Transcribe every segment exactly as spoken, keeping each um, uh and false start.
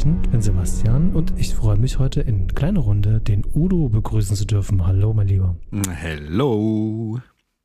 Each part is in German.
sprechen. Ich bin Sebastian und ich freue mich heute in kleiner Runde den Udo begrüßen zu dürfen. Hallo, mein Lieber. Hello.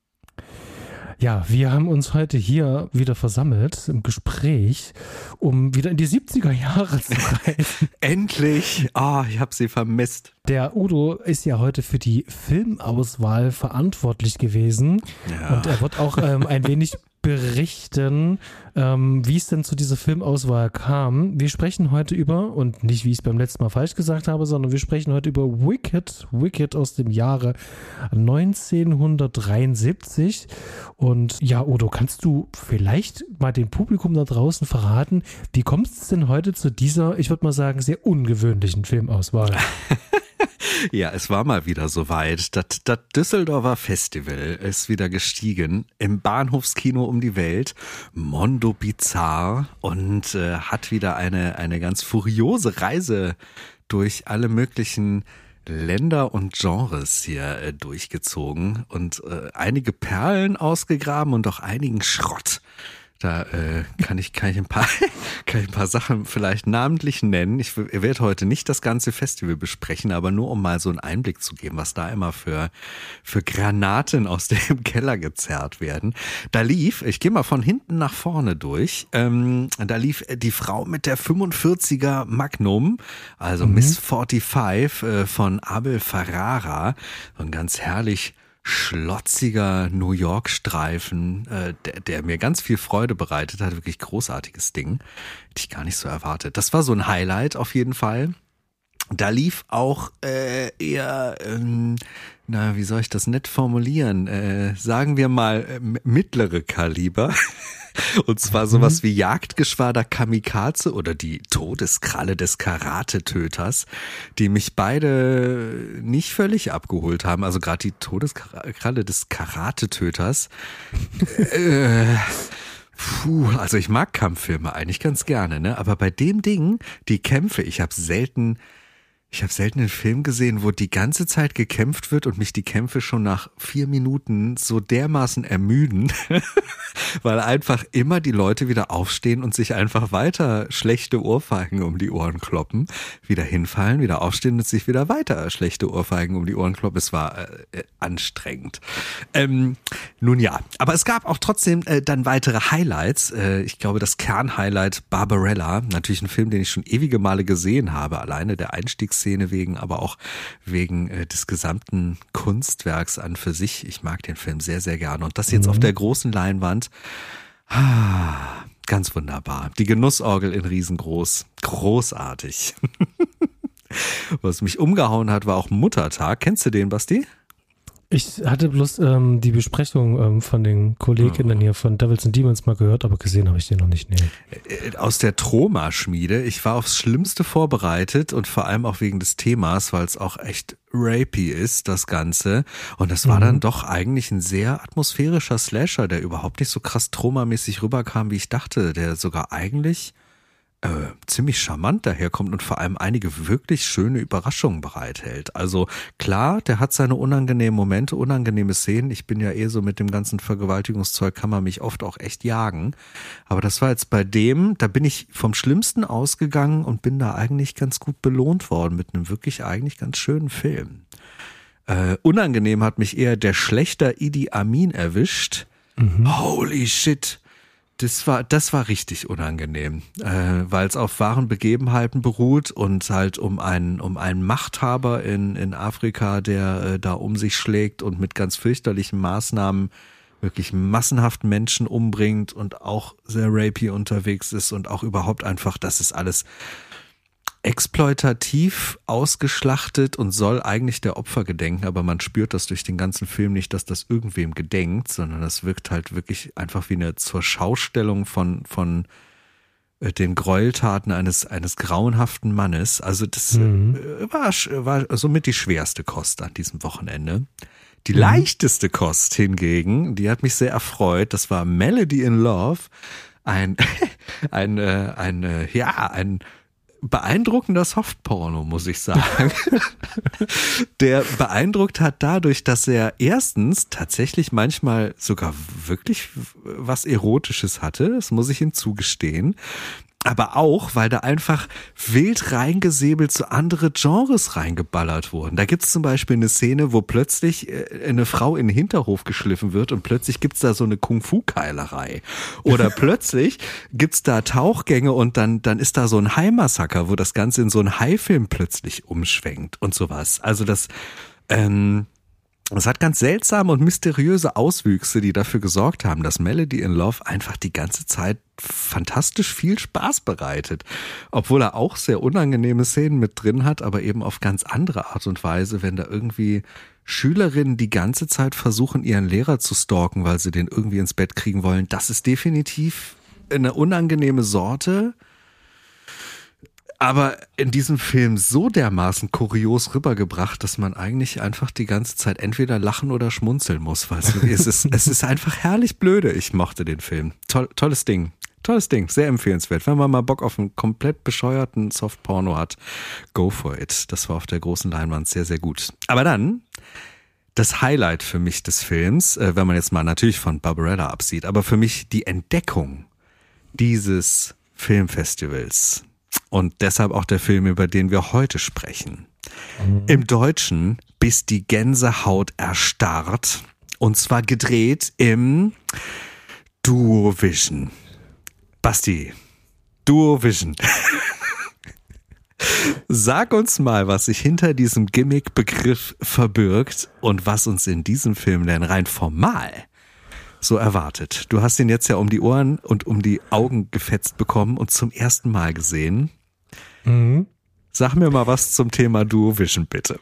Ja, wir haben uns heute hier wieder versammelt im Gespräch, um wieder in die siebziger Jahre zu reisen. Endlich! Ah, oh, ich habe sie vermisst. Der Udo ist ja heute für die Filmauswahl verantwortlich gewesen. Ja. Und er wird auch ähm, ein wenig berichten, ähm, wie es denn zu dieser Filmauswahl kam. Wir sprechen heute über, und nicht wie ich es beim letzten Mal falsch gesagt habe, sondern wir sprechen heute über Wicked, Wicked aus dem Jahre neunzehnhundertdreiundsiebzig. Und ja, Udo, kannst du vielleicht mal dem Publikum da draußen verraten, wie kommt es denn heute zu dieser, ich würde mal sagen, sehr ungewöhnlichen Filmauswahl? Ja, es war mal wieder soweit. Das, das Düsseldorfer Festival ist wieder gestiegen im Bahnhofskino um die Welt, Mondo Bizarre, und äh, hat wieder eine, eine ganz furiose Reise durch alle möglichen Länder und Genres hier äh, durchgezogen und äh, einige Perlen ausgegraben und auch einigen Schrott. Da äh, kann ich kann ich ein paar kann ich ein paar Sachen vielleicht namentlich nennen. Ich, ich werde heute nicht das ganze Festival besprechen, aber nur um mal so einen Einblick zu geben, was da immer für für Granaten aus dem Keller gezerrt werden. Da lief, ich gehe mal von hinten nach vorne durch. Ähm, da lief die Frau mit der fünfundvierziger Magnum, also mhm. Miss fünfundvierzig äh, von Abel Ferrara, und ganz herrlich schlotziger New York-Streifen, äh, der, der mir ganz viel Freude bereitet hat. Wirklich großartiges Ding. Hätte ich gar nicht so erwartet. Das war so ein Highlight auf jeden Fall. Da lief auch äh, eher, ähm, na, wie soll ich das nett formulieren? Äh, sagen wir mal äh, mittlere Kaliber. Und zwar sowas wie Jagdgeschwader Kamikaze oder die Todeskralle des Karate-Töters, die mich beide nicht völlig abgeholt haben. Also gerade die Todeskralle des Karate-Töters. äh, puh, also ich mag Kampffilme eigentlich ganz gerne, ne? Aber bei dem Ding, die Kämpfe, ich habe selten... Ich habe selten einen Film gesehen, wo die ganze Zeit gekämpft wird und mich die Kämpfe schon nach vier Minuten so dermaßen ermüden, weil einfach immer die Leute wieder aufstehen und sich einfach weiter schlechte Ohrfeigen um die Ohren kloppen, wieder hinfallen, wieder aufstehen und sich wieder weiter schlechte Ohrfeigen um die Ohren kloppen. Es war äh, anstrengend. Ähm, nun ja, aber es gab auch trotzdem äh, dann weitere Highlights. Äh, ich glaube, das Kernhighlight Barbarella, natürlich ein Film, den ich schon ewige Male gesehen habe, alleine der Einstiegs Szene wegen, aber auch wegen äh, des gesamten Kunstwerks an für sich. Ich mag den Film sehr, sehr gerne. Und das jetzt mhm. auf der großen Leinwand, ah, ganz wunderbar. Die Genussorgel in riesengroß. Großartig. Was mich umgehauen hat, war auch Muttertag. Kennst du den, Basti? Ich hatte bloß ähm, die Besprechung ähm, von den Kolleginnen hier von Devils and Demons mal gehört, aber gesehen habe ich den noch nicht. Nee. Aus der Troma-Schmiede. Ich war aufs Schlimmste vorbereitet und vor allem auch wegen des Themas, weil es auch echt rapey ist, das Ganze. Und das war mhm. dann doch eigentlich ein sehr atmosphärischer Slasher, der überhaupt nicht so krass Troma-mäßig rüberkam, wie ich dachte, der sogar eigentlich Äh, ziemlich charmant daherkommt und vor allem einige wirklich schöne Überraschungen bereithält. Also klar, der hat seine unangenehmen Momente, unangenehme Szenen. Ich bin ja eh so mit dem ganzen Vergewaltigungszeug, kann man mich oft auch echt jagen. Aber das war jetzt bei dem, da bin ich vom Schlimmsten ausgegangen und bin da eigentlich ganz gut belohnt worden mit einem wirklich eigentlich ganz schönen Film. Äh, unangenehm hat mich eher der Schlächter Idi Amin erwischt. Mhm. Holy shit! Das war, das war richtig unangenehm, äh, weil es auf wahren Begebenheiten beruht und halt um einen, um einen Machthaber in, in Afrika, der äh, da um sich schlägt und mit ganz fürchterlichen Maßnahmen wirklich massenhaft Menschen umbringt und auch sehr rapey unterwegs ist und auch überhaupt einfach, das ist alles exploitativ ausgeschlachtet und soll eigentlich der Opfer gedenken, aber man spürt das durch den ganzen Film nicht, dass das irgendwem gedenkt, sondern das wirkt halt wirklich einfach wie eine Zurschaustellung von von den Gräueltaten eines eines grauenhaften Mannes. Also das mhm. war war somit die schwerste Kost an diesem Wochenende. Die mhm. leichteste Kost hingegen, die hat mich sehr erfreut. Das war Melody in Love, ein ein ein, ein ja ein beeindruckender Softporno, muss ich sagen. Der beeindruckt hat dadurch, dass er erstens tatsächlich manchmal sogar wirklich was Erotisches hatte, das muss ich ihm zugestehen. aber auch, weil da einfach wild reingesäbelt so andere Genres reingeballert wurden. Da gibt's zum Beispiel eine Szene, wo plötzlich eine Frau in den Hinterhof geschliffen wird und plötzlich gibt's da so eine Kung-Fu-Keilerei. Oder plötzlich gibt's da Tauchgänge und dann, dann ist da so ein Hai-Massaker, wo das Ganze in so einen Hai-Film plötzlich umschwenkt und sowas. Also das, ähm, Es hat ganz seltsame und mysteriöse Auswüchse, die dafür gesorgt haben, dass Melody in Love einfach die ganze Zeit fantastisch viel Spaß bereitet. Obwohl er auch sehr unangenehme Szenen mit drin hat, aber eben auf ganz andere Art und Weise, wenn da irgendwie Schülerinnen die ganze Zeit versuchen, ihren Lehrer zu stalken, weil sie den irgendwie ins Bett kriegen wollen. Das ist definitiv eine unangenehme Sorte. Aber in diesem Film so dermaßen kurios rübergebracht, dass man eigentlich einfach die ganze Zeit entweder lachen oder schmunzeln muss. Weißt du, es ist, es ist einfach herrlich blöde. Ich mochte den Film. Toll, tolles Ding. Tolles Ding. Sehr empfehlenswert. Wenn man mal Bock auf einen komplett bescheuerten Softporno hat, go for it. Das war auf der großen Leinwand sehr, sehr gut. Aber dann das Highlight für mich des Films, wenn man jetzt mal natürlich von Barbarella absieht, aber für mich die Entdeckung dieses Filmfestivals. Und deshalb auch der Film, über den wir heute sprechen. Mhm. Im Deutschen Bis die Gänsehaut erstarrt. Und zwar gedreht im Duovision. Basti, Duovision. Sag uns mal, was sich hinter diesem Gimmick-Begriff verbirgt und was uns in diesem Film denn rein formal so erwartet. Du hast ihn jetzt ja um die Ohren und um die Augen gefetzt bekommen und zum ersten Mal gesehen. Mhm. Sag mir mal was zum Thema Duovision, bitte.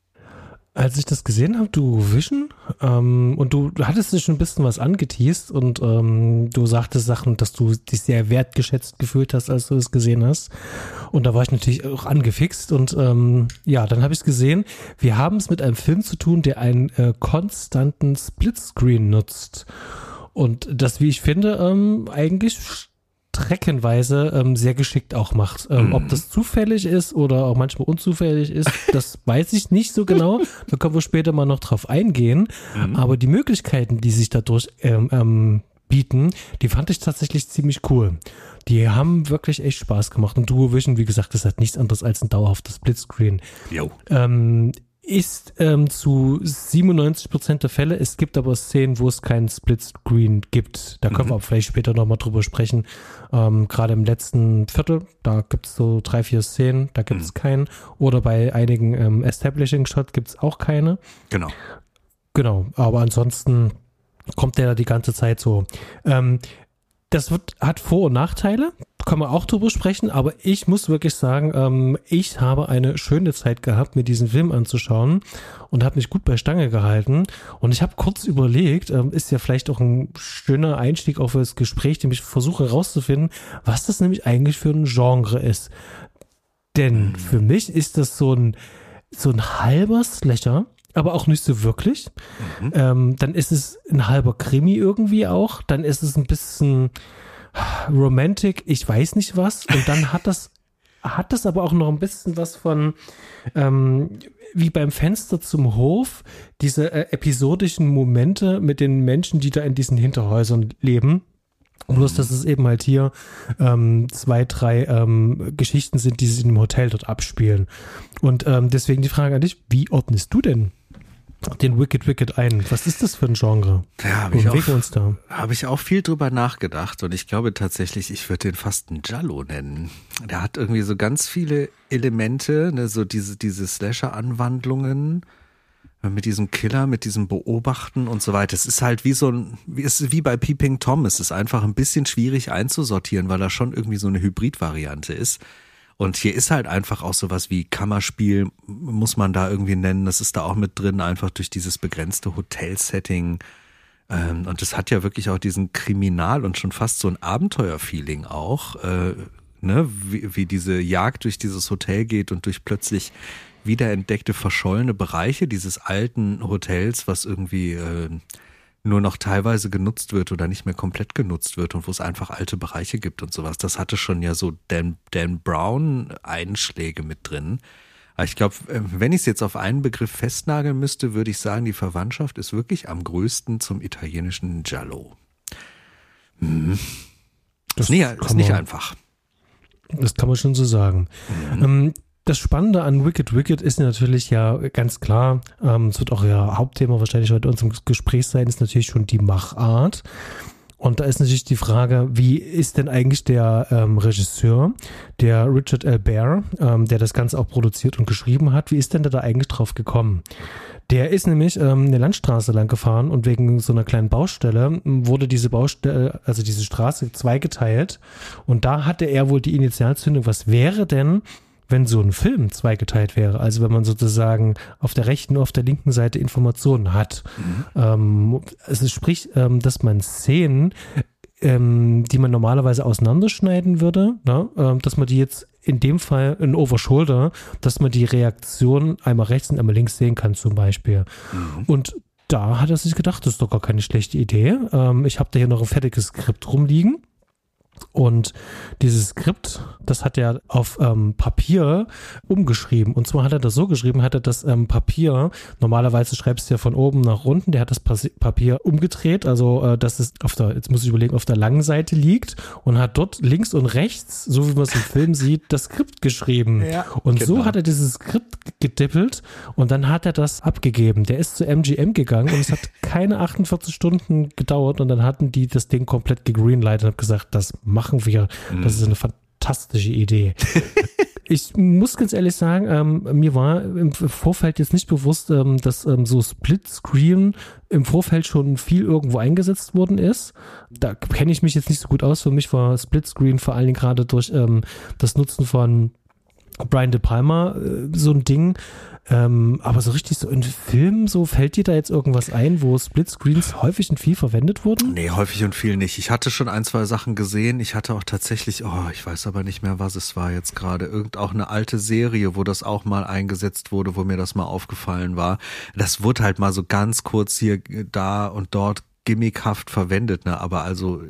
Als ich das gesehen habe, Duovision, ähm, und du, du hattest dich schon ein bisschen was angeteast und ähm, du sagtest Sachen, dass du dich sehr wertgeschätzt gefühlt hast, als du es gesehen hast. Und da war ich natürlich auch angefixt und ähm, ja, dann habe ich es gesehen. Wir haben es mit einem Film zu tun, der einen äh, konstanten Splitscreen nutzt. Und das, wie ich finde, ähm, eigentlich streckenweise ähm, sehr geschickt auch macht. Ähm, mhm. Ob das zufällig ist oder auch manchmal unzufällig ist, das weiß ich nicht so genau. Da können wir später mal noch drauf eingehen. Mhm. Aber die Möglichkeiten, die sich dadurch ähm, ähm, bieten, die fand ich tatsächlich ziemlich cool. Die haben wirklich echt Spaß gemacht. Und Duovision, wie gesagt, das hat nichts anderes als ein dauerhaftes Splitscreen. Jo. Ähm, ist ähm, zu siebenundneunzig Prozent der Fälle. Es gibt aber Szenen, wo es keinen Splitscreen gibt. Da können mhm. wir auch vielleicht später nochmal drüber sprechen. Ähm, Gerade im letzten Viertel, da gibt es so drei, vier Szenen, da gibt es mhm. keinen. Oder bei einigen ähm, Establishing-Shots gibt es auch keine. Genau. Genau, aber ansonsten kommt der da die ganze Zeit so. Ähm, Das wird, hat Vor- und Nachteile, können wir auch drüber sprechen, aber ich muss wirklich sagen, ähm, ich habe eine schöne Zeit gehabt, mir diesen Film anzuschauen und habe mich gut bei Stange gehalten. Und ich habe kurz überlegt, ähm, ist ja vielleicht auch ein schöner Einstieg auf das Gespräch, dem ich versuche herauszufinden, was das nämlich eigentlich für ein Genre ist. Denn mhm. für mich ist das so ein, so ein halber Slasher, aber auch nicht so wirklich. Mhm. Ähm, dann ist es ein halber Krimi irgendwie auch. Dann ist es ein bisschen Romantic, ich weiß nicht was. Und dann hat das, hat das aber auch noch ein bisschen was von, ähm, wie beim Fenster zum Hof, diese äh, episodischen Momente mit den Menschen, die da in diesen Hinterhäusern leben. Bloß, dass es eben halt hier ähm, zwei, drei ähm, Geschichten sind, die sich in einem Hotel dort abspielen. Und ähm, deswegen die Frage an dich, wie ordnest du denn den Wicked Wicked ein? Was ist das für ein Genre? Ja, habe ich, auch, hab ich auch viel drüber nachgedacht und ich glaube tatsächlich, ich würde den fast einen Giallo nennen. Der hat irgendwie so ganz viele Elemente, ne, so diese, diese Slasher-Anwandlungen mit diesem Killer, mit diesem Beobachten und so weiter. Es ist halt wie so ein, wie, es ist wie bei Peeping Tom. Es ist einfach ein bisschen schwierig einzusortieren, weil da schon irgendwie so eine Hybrid-Variante ist. Und hier ist halt einfach auch sowas wie Kammerspiel, muss man da irgendwie nennen. Das ist da auch mit drin, einfach durch dieses begrenzte Hotelsetting. Und das hat ja wirklich auch diesen Kriminal- und schon fast so ein Abenteuer-Feeling auch, ne? wie, wie diese Jagd durch dieses Hotel geht und durch plötzlich wiederentdeckte verschollene Bereiche dieses alten Hotels, was irgendwie äh, nur noch teilweise genutzt wird oder nicht mehr komplett genutzt wird und wo es einfach alte Bereiche gibt und sowas. Das hatte schon ja so Dan, Dan Brown Einschläge mit drin. Aber ich glaube, wenn ich es jetzt auf einen Begriff festnageln müsste, würde ich sagen, die Verwandtschaft ist wirklich am größten zum italienischen Giallo. Hm. Das ist nicht, ist nicht einfach. Das kann man schon so sagen. Mhm. Ähm, Das Spannende an Wicked Wicked ist natürlich ja ganz klar, ähm, es wird auch ja Hauptthema wahrscheinlich heute in unserem Gespräch sein, ist natürlich schon die Machart. Und da ist natürlich die Frage, wie ist denn eigentlich der ähm, Regisseur, der Richard L. Baer, ähm, der das Ganze auch produziert und geschrieben hat, wie ist denn der da eigentlich drauf gekommen? Der ist nämlich ähm, eine Landstraße lang gefahren und wegen so einer kleinen Baustelle wurde diese Baustelle, also diese Straße zweigeteilt und da hatte er wohl die Initialzündung, was wäre denn, wenn so ein Film zweigeteilt wäre, also wenn man sozusagen auf der rechten und auf der linken Seite Informationen hat. Mhm. Ähm, also sprich, ähm, dass man Szenen, ähm, die man normalerweise auseinanderschneiden würde, ne, ähm, dass man die jetzt in dem Fall in Overshoulder, dass man die Reaktion einmal rechts und einmal links sehen kann zum Beispiel. Mhm. Und da hat er sich gedacht, das ist doch gar keine schlechte Idee. Ähm, ich habe da hier noch ein fertiges Skript rumliegen. Und dieses Skript, das hat er auf ähm, Papier umgeschrieben. Und zwar hat er das so geschrieben, hat er das ähm, Papier, normalerweise schreibst du ja von oben nach unten, der hat das Papier umgedreht, also äh, dass es auf der, jetzt muss ich überlegen, auf der langen Seite liegt und hat dort links und rechts, so wie man es im Film sieht, das Skript geschrieben. Ja, und genau. So hat er dieses Skript gedippelt und dann hat er das abgegeben. Der ist zu M G M gegangen und es hat keine achtundvierzig Stunden gedauert und dann hatten die das Ding komplett gegreenlightet und haben gesagt, das machen wir. Das ist eine fantastische Idee. Ich muss ganz ehrlich sagen, ähm, mir war im Vorfeld jetzt nicht bewusst, ähm, dass ähm, so Splitscreen im Vorfeld schon viel irgendwo eingesetzt worden ist. Da kenne ich mich jetzt nicht so gut aus. Für mich war Splitscreen vor allen Dingen gerade durch ähm, das Nutzen von Brian De Palma äh, so ein Ding. Ähm, aber so richtig so in Filmen, so fällt dir da jetzt irgendwas ein, wo Splitscreens häufig und viel verwendet wurden? Nee, häufig und viel nicht. Ich hatte schon ein, zwei Sachen gesehen. Ich hatte auch tatsächlich, oh, ich weiß aber nicht mehr, was es war jetzt gerade. Irgend auch eine alte Serie, wo das auch mal eingesetzt wurde, wo mir das mal aufgefallen war. Das wurde halt mal so ganz kurz hier, da und dort gimmickhaft verwendet, ne? Aber also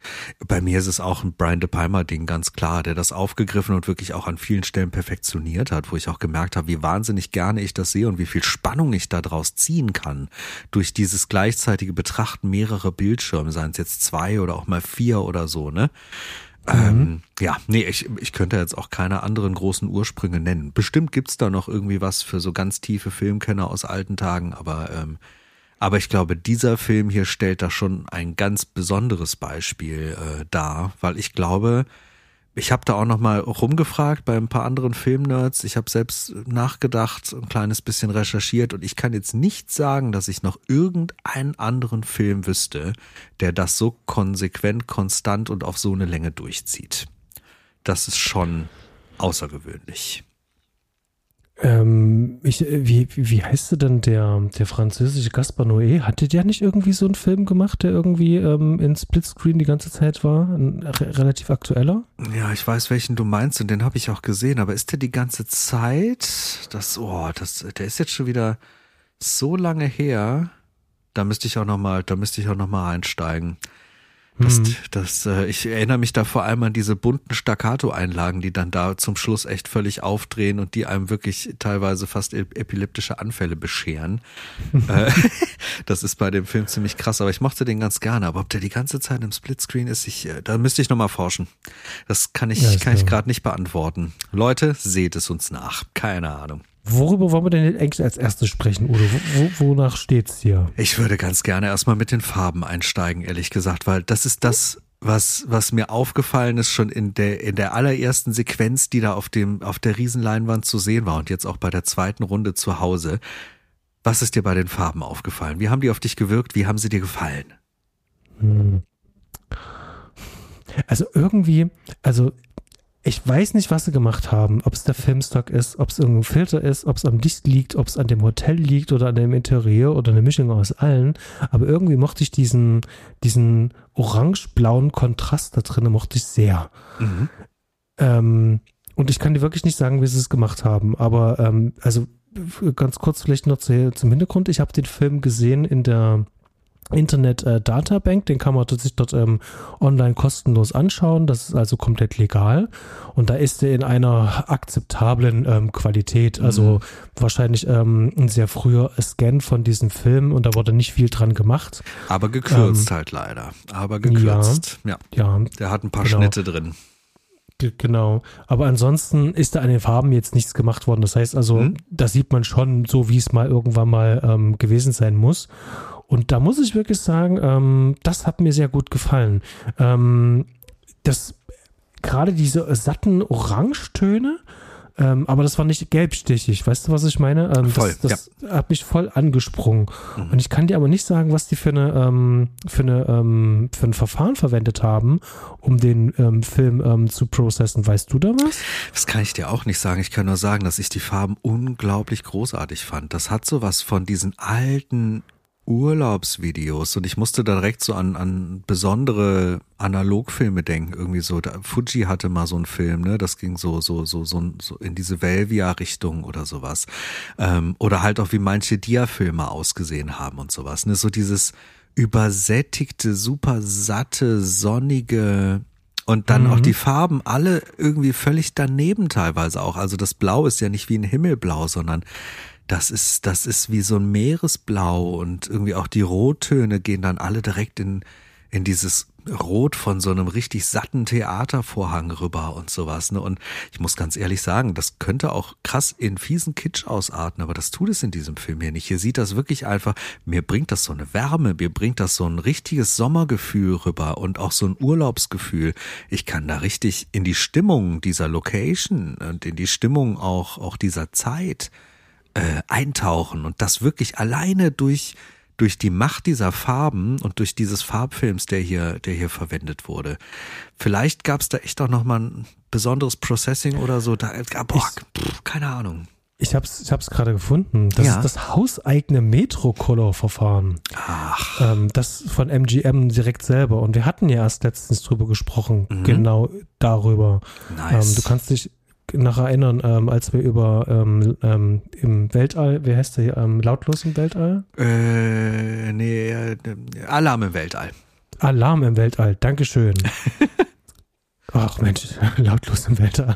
bei mir ist es auch ein Brian De Palma-Ding, ganz klar, der das aufgegriffen und wirklich auch an vielen Stellen perfektioniert hat, wo ich auch gemerkt habe, wie wahnsinnig gerne ich das sehe und wie viel Spannung ich da draus ziehen kann durch dieses gleichzeitige Betrachten mehrerer Bildschirme, seien es jetzt zwei oder auch mal vier oder so, ne? Mhm. Ähm, ja, nee, ich, ich könnte jetzt auch keine anderen großen Ursprünge nennen. Bestimmt gibt's da noch irgendwie was für so ganz tiefe Filmkenner aus alten Tagen, aber ähm, Aber ich glaube, dieser Film hier stellt da schon ein ganz besonderes Beispiel äh, dar, weil ich glaube, ich habe da auch noch mal rumgefragt bei ein paar anderen Filmnerds. Ich habe selbst nachgedacht, ein kleines bisschen recherchiert und ich kann jetzt nicht sagen, dass ich noch irgendeinen anderen Film wüsste, der das so konsequent, konstant und auf so eine Länge durchzieht. Das ist schon außergewöhnlich. Ähm, ich, wie, wie heißt denn der, der französische Gaspar Noé? Hatte der nicht irgendwie so einen Film gemacht, der irgendwie ähm, in Splitscreen die ganze Zeit war? Ein re- relativ aktueller? Ja, ich weiß, welchen du meinst und den habe ich auch gesehen, aber ist der die ganze Zeit? Das, oh, das, der ist jetzt schon wieder so lange her. Da müsste ich auch noch mal, da müsste ich auch noch mal einsteigen. Das, hm. das, äh, ich erinnere mich da vor allem an diese bunten Staccato-Einlagen, die dann da zum Schluss echt völlig aufdrehen und die einem wirklich teilweise fast epileptische Anfälle bescheren. äh, das ist bei dem Film ziemlich krass, aber ich mochte den ganz gerne. Aber ob der die ganze Zeit im Splitscreen ist, ich, äh, da müsste ich nochmal forschen. Das kann ich, ja, kann ich gerade nicht beantworten. Leute, seht es uns nach. Keine Ahnung. Worüber wollen wir denn eigentlich als erstes sprechen, Udo? Wo, wonach steht's hier? Ich würde ganz gerne erstmal mit den Farben einsteigen, ehrlich gesagt, weil das ist das, was, was mir aufgefallen ist schon in der, in der allerersten Sequenz, die da auf dem, auf der Riesenleinwand zu sehen war und jetzt auch bei der zweiten Runde zu Hause. Was ist dir bei den Farben aufgefallen? Wie haben die auf dich gewirkt? Wie haben sie dir gefallen? Hm. Also irgendwie, also ich weiß nicht, was sie gemacht haben, ob es der Filmstock ist, ob es irgendein Filter ist, ob es am Licht liegt, ob es an dem Hotel liegt oder an dem Interieur oder eine Mischung aus allen, aber irgendwie mochte ich diesen, diesen orange-blauen Kontrast da drin, mochte ich sehr. Mhm. Ähm, und ich kann dir wirklich nicht sagen, wie sie es gemacht haben, aber ähm, also ganz kurz vielleicht noch zu, zum Hintergrund, ich habe den Film gesehen in der Internet äh, Databank, den kann man sich dort ähm, online kostenlos anschauen, das ist also komplett legal und da ist er in einer akzeptablen ähm, Qualität, also mhm. wahrscheinlich ähm, ein sehr früher Scan von diesem Film und da wurde nicht viel dran gemacht. Aber gekürzt ähm, halt leider, aber gekürzt, ja. ja. Der hat ein paar genau. Schnitte drin. G- Genau. Aber ansonsten ist da an den Farben jetzt nichts gemacht worden. Das heißt also, Hm? da sieht man schon so, wie es mal irgendwann mal ähm, gewesen sein muss. Und da muss ich wirklich sagen, ähm, das hat mir sehr gut gefallen. Ähm, das gerade diese satten Orangetöne, ähm, aber das war nicht gelbstichig. Weißt du, was ich meine? Ähm, Voll, das das hat mich voll angesprungen. Mhm. Und ich kann dir aber nicht sagen, was die für eine, ähm, für eine, ähm, für ein Verfahren verwendet haben, um den ähm, Film ähm, zu processen. Weißt du da was? Das kann ich dir auch nicht sagen. Ich kann nur sagen, dass ich die Farben unglaublich großartig fand. Das hat sowas von diesen alten Urlaubsvideos und ich musste da direkt so an, an besondere Analogfilme denken, irgendwie so. Da, Fuji hatte mal so einen Film, ne, das ging so, so, so, so, so in diese Velvia-Richtung oder sowas. Ähm, oder halt auch wie manche Dia-Filme ausgesehen haben und sowas, ne, so dieses übersättigte, super satte, sonnige und dann mhm. auch die Farben alle irgendwie völlig daneben teilweise auch. Also das Blau ist ja nicht wie ein Himmelblau, sondern Das ist, das ist wie so ein Meeresblau und irgendwie auch die Rottöne gehen dann alle direkt in, in dieses Rot von so einem richtig satten Theatervorhang rüber und sowas, ne? Und ich muss ganz ehrlich sagen, das könnte auch krass in fiesen Kitsch ausarten, aber das tut es in diesem Film hier nicht. Hier sieht das wirklich einfach, mir bringt das so eine Wärme, mir bringt das so ein richtiges Sommergefühl rüber und auch so ein Urlaubsgefühl. Ich kann da richtig in die Stimmung dieser Location und in die Stimmung auch, auch dieser Zeit Äh, eintauchen und das wirklich alleine durch durch die Macht dieser Farben und durch dieses Farbfilms, der hier der hier verwendet wurde. Vielleicht gab es da echt auch noch mal ein besonderes Processing oder so. Da, boah, ich, pff, keine Ahnung. Ich hab's, ich hab's gerade gefunden. Das ja. ist das hauseigene Metro-Color-Verfahren. Ach. Ähm, das von M G M direkt selber. Und wir hatten ja erst letztens drüber gesprochen, mhm. genau darüber. Nice. Ähm, du kannst dich noch erinnern, ähm, als wir über ähm, ähm, im Weltall, wie heißt der hier, ähm, lautlos im Weltall? Äh, nee, äh, Alarm im Weltall. Alarm im Weltall, Dankeschön. Ach Mensch, lautlos im Weltall.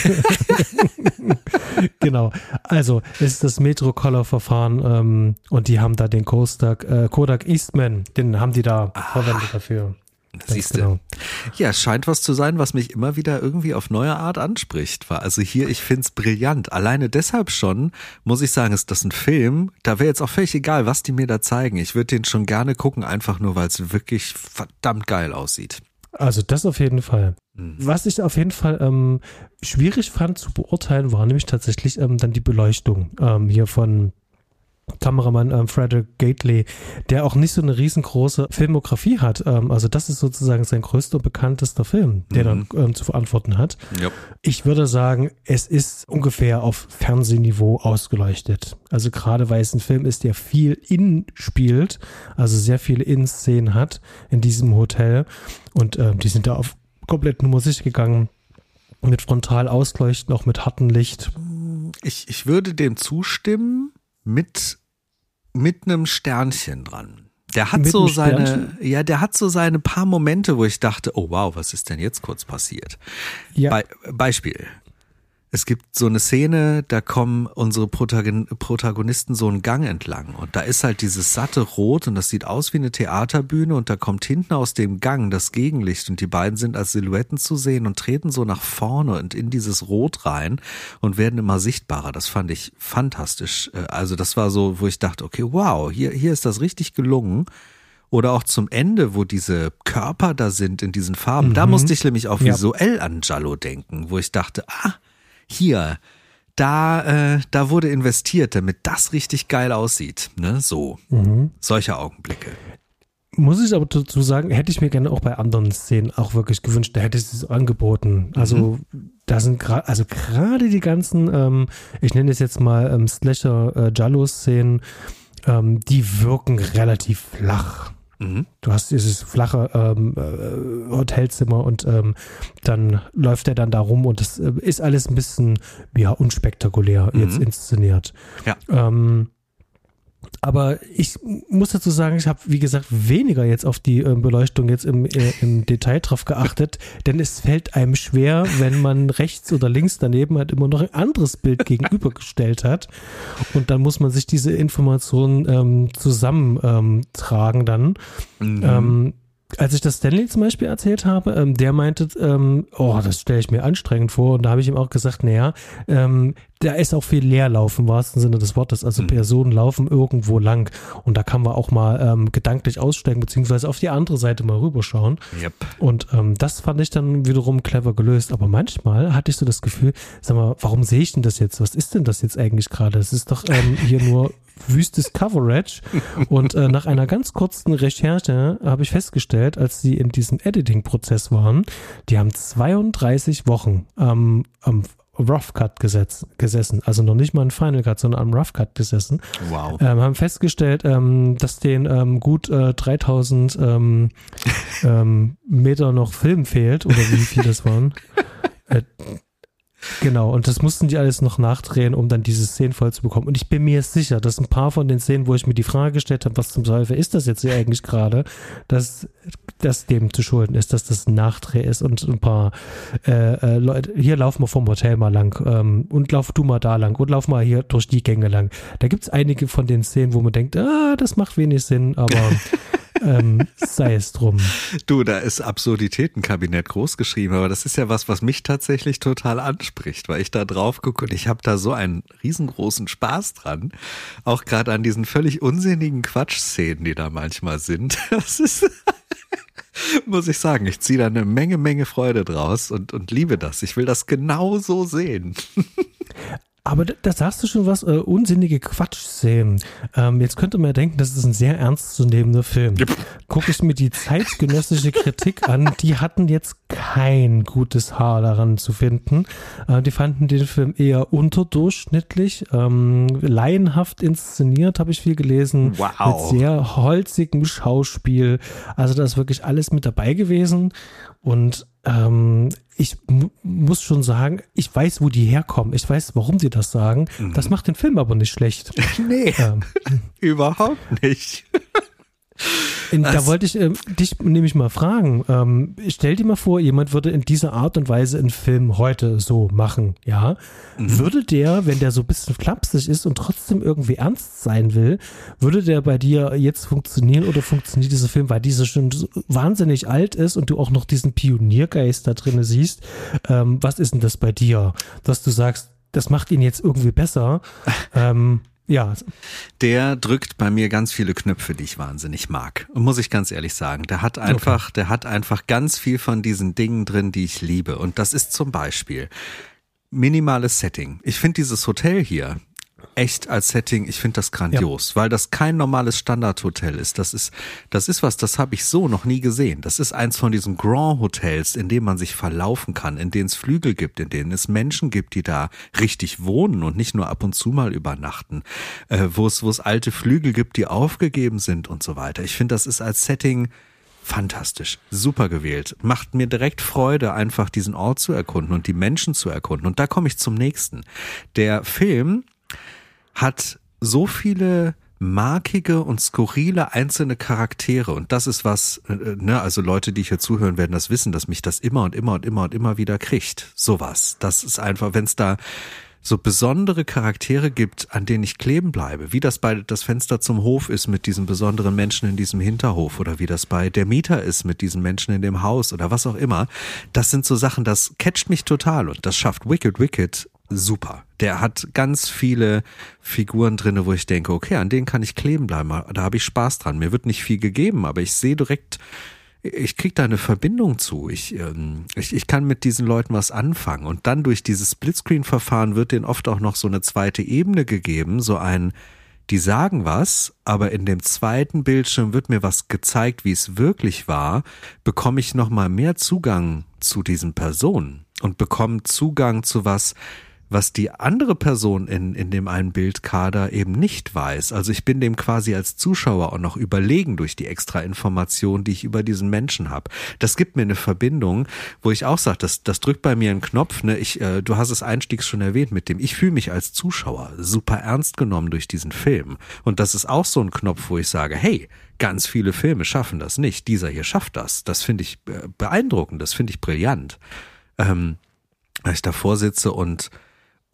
Genau, also es ist das Metro-Color-Verfahren ähm, und die haben da den Kodak, äh, Kodak Eastman, den haben die da ah. verwendet dafür. Siehst du. Genau. Ja, es scheint was zu sein, was mich immer wieder irgendwie auf neue Art anspricht. Also hier, ich find's brillant. Alleine deshalb schon, muss ich sagen, ist das ein Film, da wäre jetzt auch völlig egal, was die mir da zeigen. Ich würde den schon gerne gucken, einfach nur, weil es wirklich verdammt geil aussieht. Also das auf jeden Fall. Mhm. Was ich auf jeden Fall ähm, schwierig fand zu beurteilen, war nämlich tatsächlich ähm, dann die Beleuchtung ähm, hier von Kameramann ähm, Frederick Gately, der auch nicht so eine riesengroße Filmografie hat. Ähm, also das ist sozusagen sein größter und bekanntester Film, der mhm. dann ähm, zu verantworten hat. Yep. Ich würde sagen, es ist ungefähr auf Fernsehniveau ausgeleuchtet. Also gerade weil es ein Film ist, der viel in spielt, also sehr viele In-Szenen hat in diesem Hotel und ähm, die sind da auf komplett Nummer sicher gegangen. Mit frontal ausleuchten, auch mit hartem Licht. Ich, ich würde dem zustimmen, mit mit einem Sternchen dran. Der hat mit so seine, ja, der hat so seine paar Momente, wo ich dachte, oh wow, was ist denn jetzt kurz passiert? Ja. Be- Beispiel. Es gibt so eine Szene, da kommen unsere Protagon- Protagonisten so einen Gang entlang und da ist halt dieses satte Rot und das sieht aus wie eine Theaterbühne und da kommt hinten aus dem Gang das Gegenlicht und die beiden sind als Silhouetten zu sehen und treten so nach vorne und in dieses Rot rein und werden immer sichtbarer. Das fand ich fantastisch. Also das war so, wo ich dachte, okay, wow, hier, hier ist das richtig gelungen. Oder auch zum Ende, wo diese Körper da sind in diesen Farben. Mhm. Da musste ich nämlich auch visuell ja. an Giallo denken, wo ich dachte, ah, hier, da, äh, da wurde investiert, damit das richtig geil aussieht. Ne? So, mhm. solche Augenblicke. Muss ich aber dazu sagen, hätte ich mir gerne auch bei anderen Szenen auch wirklich gewünscht, da hätte ich es angeboten. Also mhm. da sind gerade, also gerade die ganzen, ähm, ich nenne es jetzt mal ähm, Slasher-Giallo-Szenen, ähm, die wirken relativ flach. Mhm. Du hast dieses flache ähm, äh, Hotelzimmer und ähm, dann läuft er dann da rum und das äh, ist alles ein bisschen ja, unspektakulär mhm. jetzt inszeniert. Ja. Ähm, aber ich muss dazu sagen, ich habe, wie gesagt, weniger jetzt auf die äh, Beleuchtung jetzt im, äh, im Detail drauf geachtet, denn es fällt einem schwer, wenn man rechts oder links daneben halt immer noch ein anderes Bild gegenübergestellt hat und dann muss man sich diese Informationen ähm, zusammentragen ähm, dann. Mhm. Ähm, als ich das Stanley zum Beispiel erzählt habe, ähm, der meinte, ähm, oh, das stelle ich mir anstrengend vor. Und da habe ich ihm auch gesagt, naja, ähm, da ist auch viel Leerlauf im wahrsten Sinne des Wortes. Also mhm. Personen laufen irgendwo lang. Und da kann man auch mal ähm, gedanklich aussteigen, beziehungsweise auf die andere Seite mal rüberschauen. Yep. Und ähm, das fand ich dann wiederum clever gelöst. Aber manchmal hatte ich so das Gefühl, sag mal, warum sehe ich denn das jetzt? Was ist denn das jetzt eigentlich gerade? Es ist doch ähm, hier nur wüstes Coverage. Und äh, nach einer ganz kurzen Recherche habe ich festgestellt, als sie in diesem Editing-Prozess waren, die haben zweiunddreißig Wochen ähm, am Rough Cut gesetz, gesessen, also noch nicht mal ein Final Cut, sondern am Rough Cut gesessen. Wow. Ähm, haben festgestellt, ähm, dass denen ähm, gut äh, dreitausend ähm, ähm, Meter noch Film fehlt, oder wie viel das waren. Äh, Genau, und das mussten die alles noch nachdrehen, um dann diese Szenen voll zu bekommen. Und ich bin mir sicher, dass ein paar von den Szenen, wo ich mir die Frage gestellt habe, was zum Teufel ist das jetzt hier eigentlich gerade, dass das dem zu schulden ist, dass das ein Nachdreh ist und ein paar äh, äh, Leute, hier laufen wir vom Hotel mal lang ähm, und lauf du mal da lang und lauf mal hier durch die Gänge lang. Da gibt es einige von den Szenen, wo man denkt, ah, das macht wenig Sinn, aber ähm, sei es drum. Du, da ist Absurditätenkabinett groß geschrieben, aber das ist ja was, was mich tatsächlich total anspricht, weil ich da drauf gucke und ich habe da so einen riesengroßen Spaß dran. Auch gerade an diesen völlig unsinnigen Quatschszenen, die da manchmal sind. Das ist, muss ich sagen, ich ziehe da eine Menge, Menge Freude draus und, und liebe das. Ich will das genau so sehen. Aber da, da sagst du schon was, äh, unsinnige Quatschszenen. Ähm, jetzt könnte man ja denken, das ist ein sehr ernstzunehmender Film. Yep. Gucke ich mir die zeitgenössische Kritik an, die hatten jetzt kein gutes Haar daran zu finden. Äh, die fanden den Film eher unterdurchschnittlich, ähm, laienhaft inszeniert, habe ich viel gelesen. Wow. Mit sehr holzigem Schauspiel. Also da ist wirklich alles mit dabei gewesen. Und ähm, ich m- muss schon sagen, ich weiß, wo die herkommen. Ich weiß, warum die das sagen. Mhm. Das macht den Film aber nicht schlecht. Nee, ähm. überhaupt nicht. In, da wollte ich äh, dich nämlich mal fragen, ähm, stell dir mal vor, jemand würde in dieser Art und Weise einen Film heute so machen, ja, mhm. würde der, wenn der so ein bisschen flapsig ist und trotzdem irgendwie ernst sein will, würde der bei dir jetzt funktionieren oder funktioniert dieser Film, weil dieser schon so wahnsinnig alt ist und du auch noch diesen Pioniergeist da drin siehst, ähm, was ist denn das bei dir, dass du sagst, das macht ihn jetzt irgendwie besser, ähm, ja. Der drückt bei mir ganz viele Knöpfe, die ich wahnsinnig mag. Und muss ich ganz ehrlich sagen, der hat einfach, okay. der hat einfach ganz viel von diesen Dingen drin, die ich liebe. Und das ist zum Beispiel minimales Setting. Ich finde dieses Hotel hier echt als Setting, ich finde das grandios, ja. weil das kein normales Standardhotel ist. Das ist, das ist was, das habe ich so noch nie gesehen. Das ist eins von diesen Grand Hotels, in dem man sich verlaufen kann, in denen es Flügel gibt, in denen es Menschen gibt, die da richtig wohnen und nicht nur ab und zu mal übernachten, äh, wo es, wo es alte Flügel gibt, die aufgegeben sind und so weiter. Ich finde, das ist als Setting fantastisch, super gewählt. Macht mir direkt Freude, einfach diesen Ort zu erkunden und die Menschen zu erkunden. Und da komme ich zum nächsten. Der Film hat so viele markige und skurrile einzelne Charaktere und das ist was, ne, also Leute, die hier zuhören, werden das wissen, dass mich das immer und immer und immer und immer wieder kriegt. Sowas. Das ist einfach, wenn es da so besondere Charaktere gibt, an denen ich kleben bleibe, wie das bei Das Fenster zum Hof ist mit diesen besonderen Menschen in diesem Hinterhof oder wie das bei Der Mieter ist mit diesen Menschen in dem Haus oder was auch immer. Das sind so Sachen, das catcht mich total und das schafft Wicked Wicked super. Der hat ganz viele Figuren drinne, wo ich denke, okay, an denen kann ich kleben bleiben. Da habe ich Spaß dran. Mir wird nicht viel gegeben, aber ich sehe direkt, ich kriege da eine Verbindung zu. Ich, ähm, ich, ich kann mit diesen Leuten was anfangen. Und dann durch dieses Splitscreen-Verfahren wird denen oft auch noch so eine zweite Ebene gegeben, so ein, die sagen was, aber in dem zweiten Bildschirm wird mir was gezeigt, wie es wirklich war, bekomme ich nochmal mehr Zugang zu diesen Personen und bekomme Zugang zu was, was die andere Person in, in dem einen Bildkader eben nicht weiß. Also ich bin dem quasi als Zuschauer auch noch überlegen durch die extra Information, die ich über diesen Menschen habe. Das gibt mir eine Verbindung, wo ich auch sage, das, das drückt bei mir einen Knopf. Ne? Ich, äh, du hast es einstiegs schon erwähnt mit dem, ich fühle mich als Zuschauer super ernst genommen durch diesen Film. Und das ist auch so ein Knopf, wo ich sage, hey, ganz viele Filme schaffen das nicht. Dieser hier schafft das. Das finde ich beeindruckend, das finde ich brillant. Ähm, als ich davor sitze und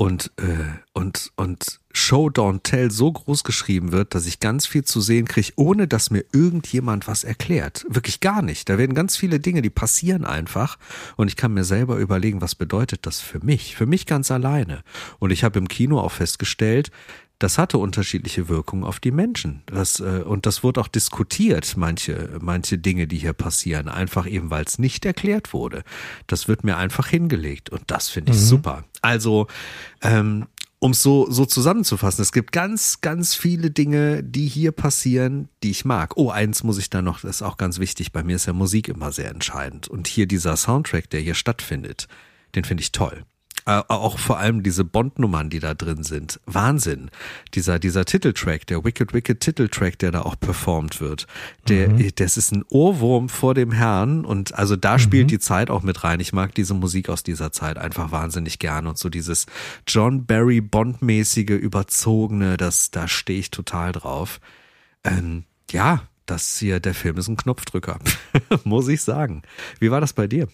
und, äh, und, und Show Don't Tell so groß geschrieben wird, dass ich ganz viel zu sehen kriege, ohne dass mir irgendjemand was erklärt. Wirklich gar nicht. Da werden ganz viele Dinge, die passieren einfach und ich kann mir selber überlegen, was bedeutet das für mich? Für mich ganz alleine. Und ich habe im Kino auch festgestellt, das hatte unterschiedliche Wirkungen auf die Menschen. Das, äh, und das wurde auch diskutiert, manche, manche Dinge, die hier passieren, einfach eben, weil es nicht erklärt wurde. Das wird mir einfach hingelegt und das finde ich mhm. super. Also, ähm, um es so, so zusammenzufassen, es gibt ganz, ganz viele Dinge, die hier passieren, die ich mag. Oh, eins muss ich da noch, das ist auch ganz wichtig, bei mir ist ja Musik immer sehr entscheidend. Und hier dieser Soundtrack, der hier stattfindet, den finde ich toll. Äh, auch vor allem diese Bond-Nummern, die da drin sind. Wahnsinn. Dieser, dieser Titeltrack, der Wicked Wicked Titeltrack, der da auch performt wird. Der, mhm. das ist ein Ohrwurm vor dem Herrn und also da spielt mhm. die Zeit auch mit rein. Ich mag diese Musik aus dieser Zeit einfach wahnsinnig gerne und so dieses John Barry Bond-mäßige, überzogene, das, da stehe ich total drauf. Ähm, ja, das hier, der Film ist ein Knopfdrücker. Muss ich sagen. Wie war das bei dir?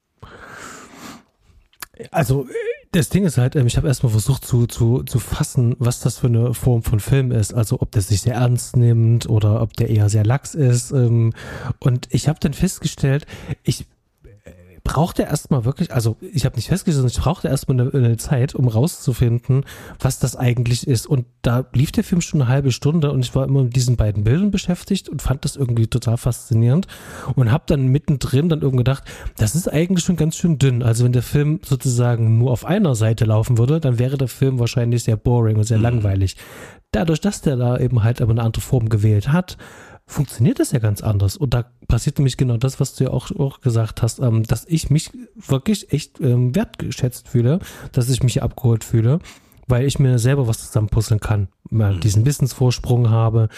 Also das Ding ist halt, ich habe erstmal versucht zu, zu, zu fassen, was das für eine Form von Film ist. Also ob der sich sehr ernst nimmt oder ob der eher sehr lax ist. Und ich habe dann festgestellt, ich brauchte erstmal wirklich, also ich habe nicht festgestellt, sondern ich brauchte erstmal eine, eine Zeit, um rauszufinden, was das eigentlich ist. Und da lief der Film schon eine halbe Stunde und ich war immer mit diesen beiden Bildern beschäftigt und fand das irgendwie total faszinierend und habe dann mittendrin dann irgendwie gedacht, das ist eigentlich schon ganz schön dünn. Also wenn der Film sozusagen nur auf einer Seite laufen würde, dann wäre der Film wahrscheinlich sehr boring und sehr mhm. langweilig. Dadurch, dass der da eben halt aber eine andere Form gewählt hat, funktioniert das ja ganz anders. Und da passiert nämlich genau das, was du ja auch, auch gesagt hast, ähm, dass ich mich wirklich echt ähm, wertgeschätzt fühle, dass ich mich hier abgeholt fühle, weil ich mir selber was zusammenpuzzeln kann, mal mhm. diesen Wissensvorsprung habe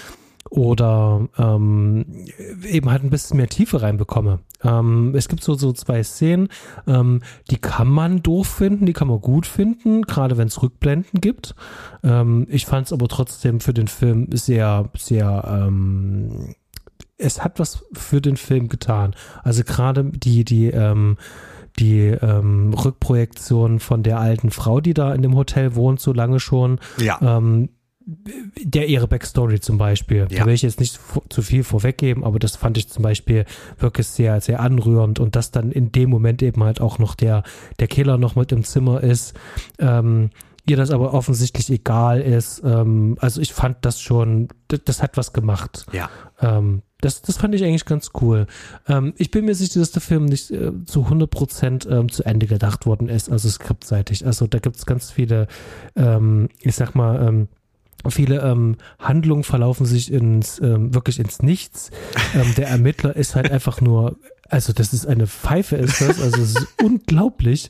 oder ähm, eben halt ein bisschen mehr Tiefe reinbekomme. Ähm, es gibt so, so zwei Szenen, ähm, die kann man doof finden, die kann man gut finden, gerade wenn es Rückblenden gibt. Ähm, ich fand es aber trotzdem für den Film sehr, sehr, ähm, es hat was für den Film getan. Also gerade die, die, ähm, die ähm, Rückprojektion von der alten Frau, die da in dem Hotel wohnt, so lange schon. Ja. Ähm, der ihre Backstory zum Beispiel. Ja. Da will ich jetzt nicht zu viel vorweggeben, aber das fand ich zum Beispiel wirklich sehr, sehr anrührend und dass dann in dem Moment eben halt auch noch der, der Killer noch mit im Zimmer ist, ähm, ihr das aber offensichtlich egal ist. Ähm, also ich fand das schon, das, das hat was gemacht. Ja. Ähm, das, das fand ich eigentlich ganz cool. Ähm, ich bin mir sicher, dass der Film nicht äh, zu hundert Prozent ähm, zu Ende gedacht worden ist, also skriptseitig. Also da gibt es ganz viele, ähm, ich sag mal, ähm, Viele ähm, Handlungen verlaufen sich ins ähm, wirklich ins Nichts. Ähm, der Ermittler ist halt einfach nur, also das ist eine Pfeife, ist das, also es ist unglaublich.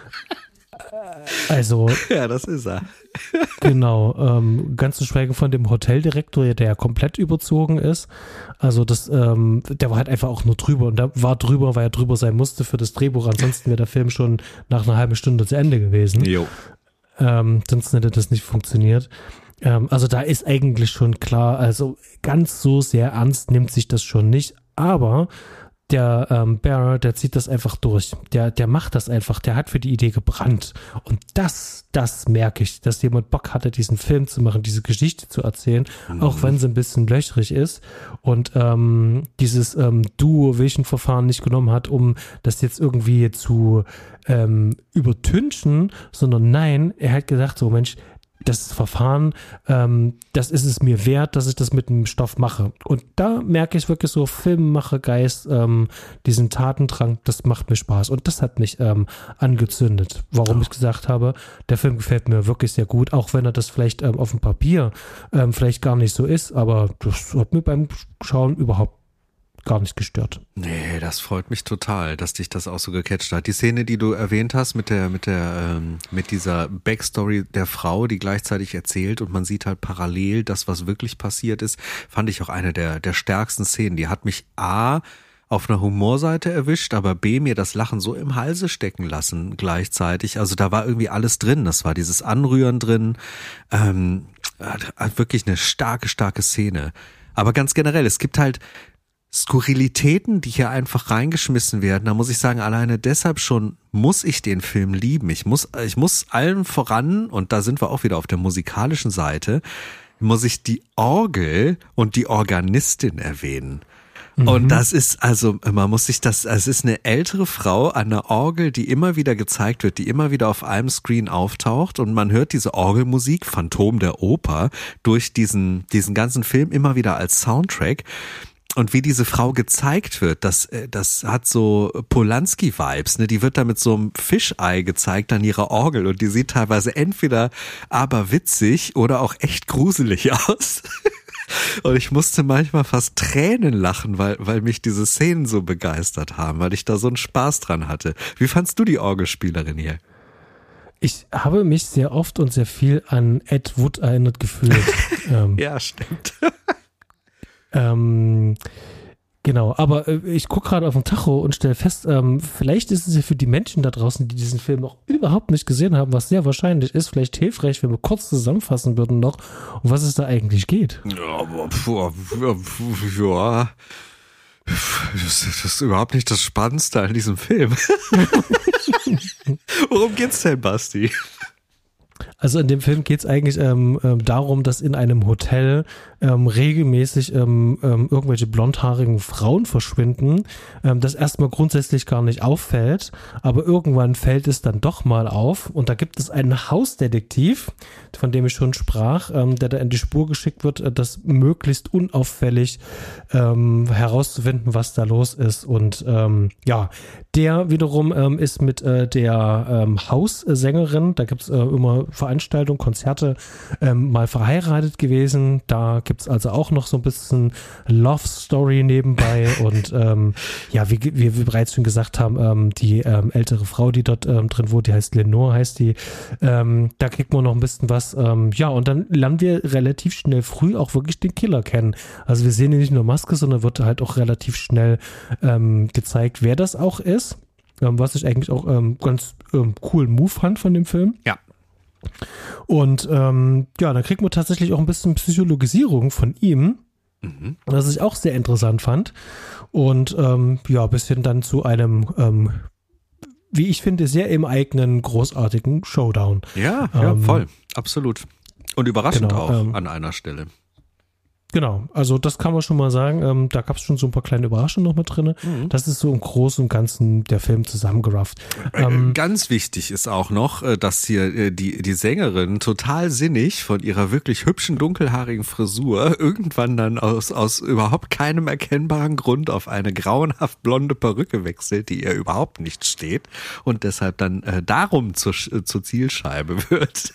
Also ja, das ist er. Genau, ähm, ganz zu schweigen von dem Hoteldirektor, der ja komplett überzogen ist. Also das, ähm, der war halt einfach auch nur drüber und da war drüber, weil er drüber sein musste für das Drehbuch. Ansonsten wäre der Film schon nach einer halben Stunde zu Ende gewesen. Jo. Ähm, sonst hätte das nicht funktioniert. Also da ist eigentlich schon klar, also ganz so sehr ernst nimmt sich das schon nicht, aber der ähm, Bear, der zieht das einfach durch, der, der macht das einfach, der hat für die Idee gebrannt und das, das merke ich, dass jemand Bock hatte, diesen Film zu machen, diese Geschichte zu erzählen, mhm. auch wenn sie ein bisschen löchrig ist und ähm, dieses ähm, Duo-Vision-Verfahren nicht genommen hat, um das jetzt irgendwie zu ähm, übertünchen, sondern nein, er hat gesagt, so Mensch, das Verfahren, ähm, das ist es mir wert, dass ich das mit dem Stoff mache. Und da merke ich wirklich so Filmemachergeist, ähm, diesen Tatendrang, das macht mir Spaß. Und das hat mich ähm, angezündet. Warum oh. ich gesagt habe, der Film gefällt mir wirklich sehr gut, auch wenn er das vielleicht ähm, auf dem Papier ähm, vielleicht gar nicht so ist, aber das hat mir beim Schauen überhaupt gar nicht gestört. Nee, das freut mich total, dass dich das auch so gecatcht hat. Die Szene, die du erwähnt hast mit der, mit der, ähm, mit dieser Backstory der Frau, die gleichzeitig erzählt und man sieht halt parallel das, was wirklich passiert ist, fand ich auch eine der, der stärksten Szenen. Die hat mich A, auf einer Humorseite erwischt, aber B, mir das Lachen so im Halse stecken lassen gleichzeitig. Also da war irgendwie alles drin. Das war dieses Anrühren drin. Ähm, wirklich eine starke, starke Szene. Aber ganz generell, es gibt halt Skurrilitäten, die hier einfach reingeschmissen werden, da muss ich sagen, alleine deshalb schon muss ich den Film lieben. Ich muss, ich muss allen voran, und da sind wir auch wieder auf der musikalischen Seite, muss ich die Orgel und die Organistin erwähnen. Mhm. Und das ist, also man muss sich das, es ist eine ältere Frau an der Orgel, die immer wieder gezeigt wird, die immer wieder auf einem Screen auftaucht, und man hört diese Orgelmusik, Phantom der Oper, durch diesen, diesen ganzen Film immer wieder als Soundtrack. Und wie diese Frau gezeigt wird, das, das hat so Polanski-Vibes, ne? Die wird da mit so einem Fischei gezeigt an ihrer Orgel, und die sieht teilweise entweder aber witzig oder auch echt gruselig aus. Und ich musste manchmal fast Tränen lachen, weil, weil mich diese Szenen so begeistert haben, weil ich da so einen Spaß dran hatte. Wie fandst du die Orgelspielerin hier? Ich habe mich sehr oft und sehr viel an Ed Wood erinnert gefühlt. ähm, ja, stimmt. Ähm, genau, aber äh, ich gucke gerade auf den Tacho und stelle fest, ähm, vielleicht ist es ja für die Menschen da draußen, die diesen Film noch überhaupt nicht gesehen haben, was sehr wahrscheinlich ist, vielleicht hilfreich, wenn wir kurz zusammenfassen würden noch, um was es da eigentlich geht. Ja, aber pf, pf, ja, das, das ist überhaupt nicht das Spannendste an diesem Film. Worum geht's denn, Basti? Also in dem Film geht es eigentlich ähm, ähm, darum, dass in einem Hotel ähm, regelmäßig ähm, ähm, irgendwelche blondhaarigen Frauen verschwinden, ähm, das erstmal grundsätzlich gar nicht auffällt, aber irgendwann fällt es dann doch mal auf, und da gibt es einen Hausdetektiv, von dem ich schon sprach, ähm, der da in die Spur geschickt wird, äh, das möglichst unauffällig ähm, herauszufinden, was da los ist, und ähm, ja, der wiederum ähm, ist mit äh, der ähm, Haussängerin, da gibt es äh, immer Veranstaltungen, Konzerte, ähm, mal verheiratet gewesen. Da gibt es also auch noch so ein bisschen Love Story nebenbei, und ähm, ja, wie, wie wir bereits schon gesagt haben, ähm, die ähm, ältere Frau, die dort ähm, drin wohnt, die heißt Lenore, heißt die, ähm, da kriegt man noch ein bisschen was, ähm, ja, und dann lernen wir relativ schnell früh auch wirklich den Killer kennen. Also wir sehen hier nicht nur Maske, sondern wird halt auch relativ schnell ähm, gezeigt, wer das auch ist, ähm, was ich eigentlich auch ähm, ganz ähm, coolen Move fand von dem Film. Ja. Und ähm, ja, dann kriegt man tatsächlich auch ein bisschen Psychologisierung von ihm, mhm. was ich auch sehr interessant fand. Und ähm, ja, bis hin dann zu einem, ähm, wie ich finde, sehr im eigenen, großartigen Showdown. Ja, ja, ähm, voll, absolut. Und überraschend genau, auch ähm, an einer Stelle. Genau, also das kann man schon mal sagen. Ähm, da gab es schon so ein paar kleine Überraschungen noch mit drin. Mhm. Das ist so im Großen und Ganzen der Film zusammengerafft. Ähm, Ganz wichtig ist auch noch, dass hier die, die Sängerin total sinnig von ihrer wirklich hübschen dunkelhaarigen Frisur irgendwann dann aus, aus überhaupt keinem erkennbaren Grund auf eine grauenhaft blonde Perücke wechselt, die ihr überhaupt nicht steht, und deshalb dann äh, darum zur, zur Zielscheibe wird.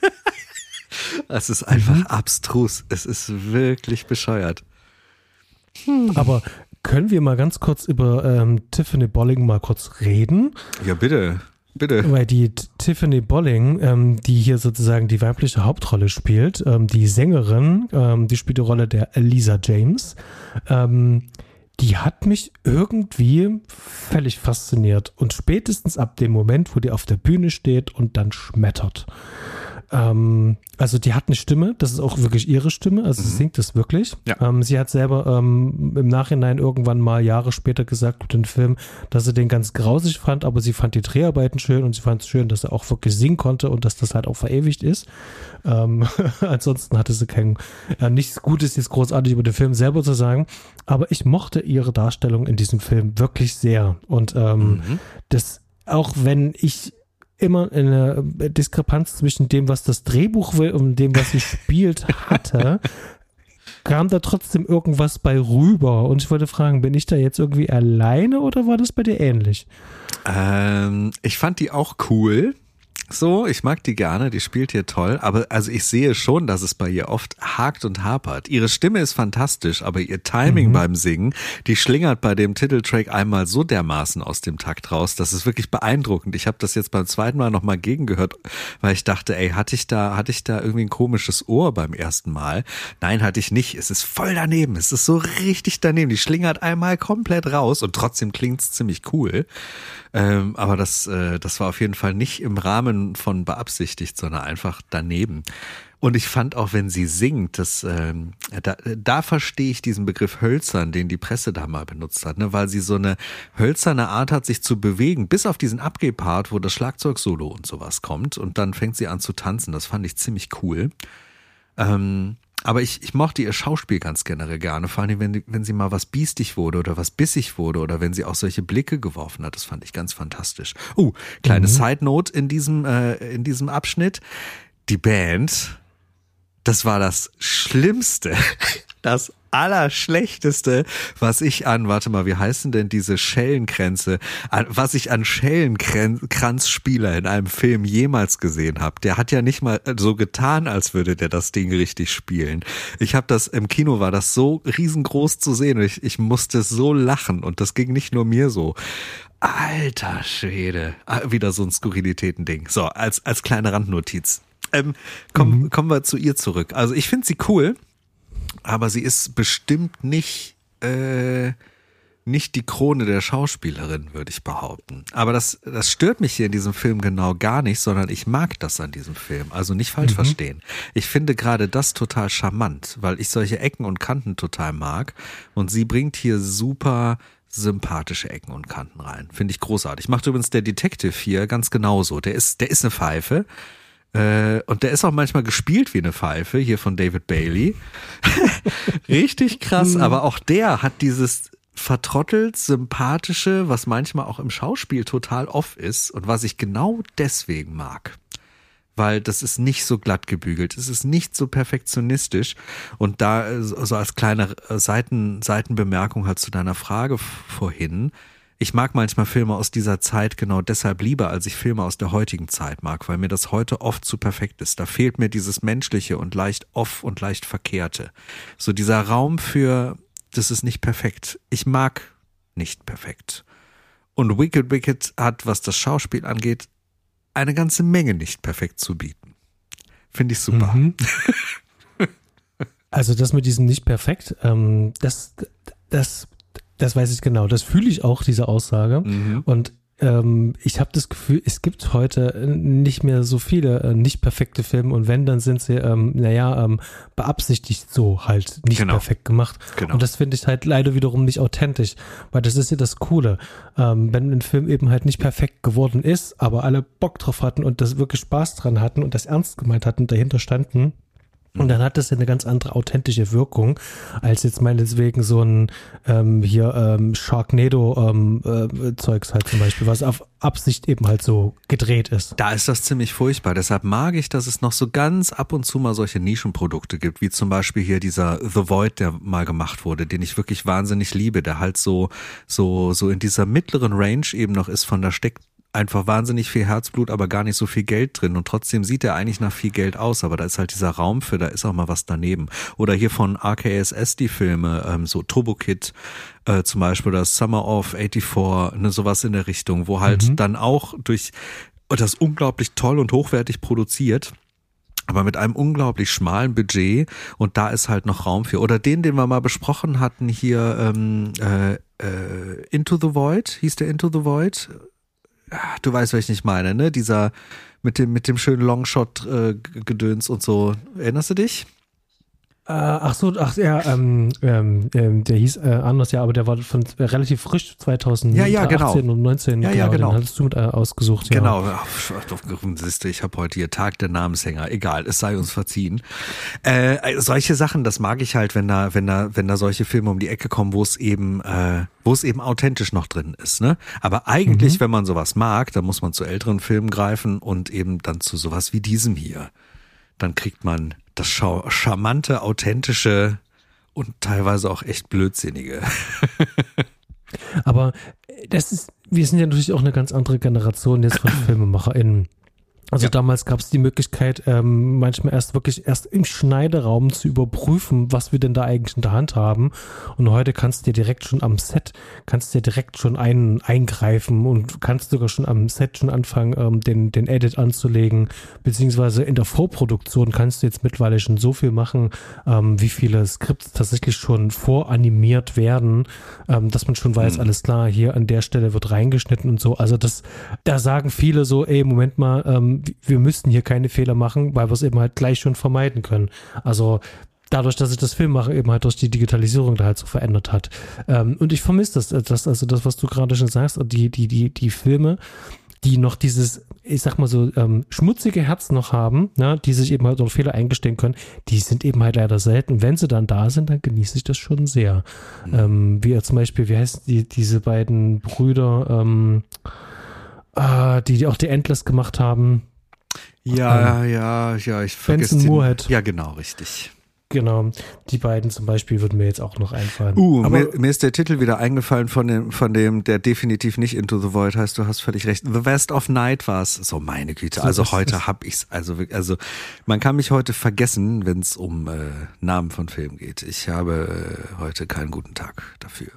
Es ist einfach mhm. abstrus. Es ist wirklich bescheuert. Hm. Aber können wir mal ganz kurz über ähm, Tiffany Bolling mal kurz reden? Ja, bitte. Bitte. Weil die T- Tiffany Bolling, ähm, die hier sozusagen die weibliche Hauptrolle spielt, ähm, die Sängerin, ähm, die spielt die Rolle der Lisa James, ähm, die hat mich irgendwie völlig fasziniert. Und spätestens ab dem Moment, wo die auf der Bühne steht und dann schmettert. Ähm, also die hat eine Stimme, das ist auch wirklich ihre Stimme, also mhm. sie singt das wirklich. Ja. Ähm, sie hat selber ähm, im Nachhinein irgendwann mal Jahre später gesagt mit dem Film, dass sie den ganz grausig fand, aber sie fand die Dreharbeiten schön, und sie fand es schön, dass er auch wirklich singen konnte und dass das halt auch verewigt ist. Ähm, ansonsten hatte sie kein, äh, nichts Gutes jetzt großartig über den Film selber zu sagen, aber ich mochte ihre Darstellung in diesem Film wirklich sehr, und ähm, mhm. das, auch wenn ich immer eine Diskrepanz zwischen dem, was das Drehbuch will, und dem, was sie spielt, hatte, kam da trotzdem irgendwas bei rüber. Und ich wollte fragen, bin ich da jetzt irgendwie alleine, oder war das bei dir ähnlich? Ähm, ich fand die auch cool. So, ich mag die gerne, die spielt hier toll, aber also ich sehe schon, dass es bei ihr oft hakt und hapert. Ihre Stimme ist fantastisch, aber ihr Timing mhm. beim Singen, die schlingert bei dem Titeltrack einmal so dermaßen aus dem Takt raus, das ist wirklich beeindruckend. Ich habe das jetzt beim zweiten Mal nochmal gegengehört, weil ich dachte, ey, hatte ich da, hatte ich da irgendwie ein komisches Ohr beim ersten Mal? Nein, hatte ich nicht. Es ist voll daneben. Es ist so richtig daneben. Die schlingert einmal komplett raus, und trotzdem klingt's ziemlich cool. Ähm, aber das, äh, das war auf jeden Fall nicht im Rahmen von beabsichtigt, sondern einfach daneben. Und ich fand auch, wenn sie singt, das, ähm, da, da verstehe ich diesen Begriff hölzern, den die Presse da mal benutzt hat, ne? Weil sie so eine hölzerne Art hat, sich zu bewegen, bis auf diesen Abgehpart, wo das Schlagzeugsolo und sowas kommt. Und dann fängt sie an zu tanzen. Das fand ich ziemlich cool. Ähm, aber ich, ich mochte ihr Schauspiel ganz generell gerne, vor allem, wenn, wenn sie mal was biestig wurde oder was bissig wurde oder wenn sie auch solche Blicke geworfen hat. Das fand ich ganz fantastisch. Uh, kleine mhm. Side-Note in diesem, äh, in diesem Abschnitt. Die Band, das war das Schlimmste, das Allerschlechteste, was ich an, warte mal, wie heißen denn diese Schellenkränze, was ich an Schellenkranzspieler in einem Film jemals gesehen habe. Der hat ja nicht mal so getan, als würde der das Ding richtig spielen. Ich habe das, im Kino war das so riesengroß zu sehen und ich, ich musste so lachen und das ging nicht nur mir so. Alter Schwede, wieder so ein Skurrilitäten-Ding. So, als, als kleine Randnotiz. Ähm, komm, mhm. Kommen wir zu ihr zurück. Also ich finde sie cool, aber sie ist bestimmt nicht, äh, nicht die Krone der Schauspielerin, würde ich behaupten. Aber das, das stört mich hier in diesem Film genau gar nicht, sondern ich mag das an diesem Film. Also nicht falsch mhm. verstehen. Ich finde gerade das total charmant, weil ich solche Ecken und Kanten total mag. Und sie bringt hier super sympathische Ecken und Kanten rein. Finde ich großartig. Macht übrigens der Detective hier ganz genauso. Der ist, der ist eine Pfeife. Und der ist auch manchmal gespielt wie eine Pfeife, hier von David Bailey. Richtig krass, aber auch der hat dieses vertrottelt sympathische, was manchmal auch im Schauspiel total off ist und was ich genau deswegen mag. Weil das ist nicht so glatt gebügelt, es ist nicht so perfektionistisch und da so als kleine Seiten, Seitenbemerkung halt zu deiner Frage vorhin. Ich mag manchmal Filme aus dieser Zeit genau deshalb lieber, als ich Filme aus der heutigen Zeit mag, weil mir das heute oft zu perfekt ist. Da fehlt mir dieses Menschliche und leicht off und leicht Verkehrte. So dieser Raum für, das ist nicht perfekt. Ich mag nicht perfekt. Und Wicked Wicked hat, was das Schauspiel angeht, eine ganze Menge nicht perfekt zu bieten. Finde ich super. Mhm. Also das mit diesem nicht perfekt, ähm, das, das Das weiß ich genau, das fühle ich auch, diese Aussage. Mhm. Und ähm, ich habe das Gefühl, es gibt heute nicht mehr so viele äh, nicht perfekte Filme und wenn, dann sind sie, ähm, naja, ähm, beabsichtigt so halt nicht genau. perfekt gemacht. Genau. Und das finde ich halt leider wiederum nicht authentisch, weil das ist ja das Coole. Ähm, wenn ein Film eben halt nicht perfekt geworden ist, aber alle Bock drauf hatten und das wirklich Spaß dran hatten und das ernst gemeint hatten und dahinter standen, und dann hat das ja eine ganz andere authentische Wirkung, als jetzt meinetwegen so ein ähm, hier ähm, Sharknado-Zeugs ähm, äh, halt zum Beispiel, was auf Absicht eben halt so gedreht ist. Da ist das ziemlich furchtbar. Deshalb mag ich, dass es noch so ganz ab und zu mal solche Nischenprodukte gibt, wie zum Beispiel hier dieser The Void, der mal gemacht wurde, den ich wirklich wahnsinnig liebe, der halt so so so in dieser mittleren Range eben noch ist von der Steck. Einfach wahnsinnig viel Herzblut, aber gar nicht so viel Geld drin und trotzdem sieht er eigentlich nach viel Geld aus, aber da ist halt dieser Raum für, da ist auch mal was daneben. Oder hier von R K S S die Filme, ähm, so Turbo Kid äh, zum Beispiel, oder Summer of vierundachtzig, ne, sowas in der Richtung, wo halt mhm. dann auch durch das unglaublich toll und hochwertig produziert, aber mit einem unglaublich schmalen Budget und da ist halt noch Raum für. Oder den, den wir mal besprochen hatten hier, ähm, äh, äh, Into the Void, hieß der Into the Void? Du weißt, was ich nicht meine, ne? Dieser mit dem mit dem schönen Longshot-Gedöns äh, und so. Erinnerst du dich? Äh, ach so, ach ja, ähm, ähm, der hieß äh, anders, ja, aber der war von äh, relativ frisch, zweitausendachtzehn ja, ja, genau. und neunzehn. Ja, genau, ja, genau. Den hattest du mit äh, ausgesucht. Ja. Genau. Siehst du, ich habe heute hier Tag der Namenshänger. Egal, es sei uns verziehen. Äh, solche Sachen, das mag ich halt, wenn da, wenn da, wenn da solche Filme um die Ecke kommen, wo es eben, äh, wo es eben authentisch noch drin ist, ne? Aber eigentlich, mhm. wenn man sowas mag, dann muss man zu älteren Filmen greifen und eben dann zu sowas wie diesem hier. Dann kriegt man das charmante, authentische und teilweise auch echt blödsinnige. Aber das ist, wir sind ja natürlich auch eine ganz andere Generation jetzt von FilmemacherInnen. Also ja. Damals gab es die Möglichkeit, ähm, manchmal erst wirklich erst im Schneideraum zu überprüfen, was wir denn da eigentlich in der Hand haben. Und heute kannst du dir direkt schon am Set, kannst dir direkt schon ein, eingreifen und kannst sogar schon am Set schon anfangen, ähm, den, den Edit anzulegen. Beziehungsweise in der Vorproduktion kannst du jetzt mittlerweile schon so viel machen, ähm, wie viele Skripts tatsächlich schon voranimiert werden, ähm, dass man schon weiß, mhm. alles klar, hier an der Stelle wird reingeschnitten und so. Also das, da sagen viele so, ey, Moment mal, ähm, ähm, wir müssten hier keine Fehler machen, weil wir es eben halt gleich schon vermeiden können. Also dadurch, dass sich das Filmmachen eben halt durch die Digitalisierung da halt so verändert hat. Ähm, und ich vermisse das, das, also das, was du gerade schon sagst, die, die, die, die Filme, die noch dieses, ich sag mal so, ähm, schmutzige Herz noch haben, ne, die sich eben halt durch Fehler eingestehen können, die sind eben halt leider selten. Wenn sie dann da sind, dann genieße ich das schon sehr. Mhm. Ähm, wie zum Beispiel, wie heißen die, diese beiden Brüder, ähm, äh, die, die auch die Endless gemacht haben. Ja, ähm, ja, ja, ich vergesse den. Moorhead. Ja, genau, richtig. Genau, die beiden zum Beispiel würden mir jetzt auch noch einfallen. Uh, Aber mir, mir ist der Titel wieder eingefallen von dem, von dem, der definitiv nicht Into the Void heißt, du hast völlig recht. The West of Night war es. So, meine Güte, also so, heute hab ich's, also, also man kann mich heute vergessen, wenn es um äh, Namen von Filmen geht. Ich habe äh, heute keinen guten Tag dafür.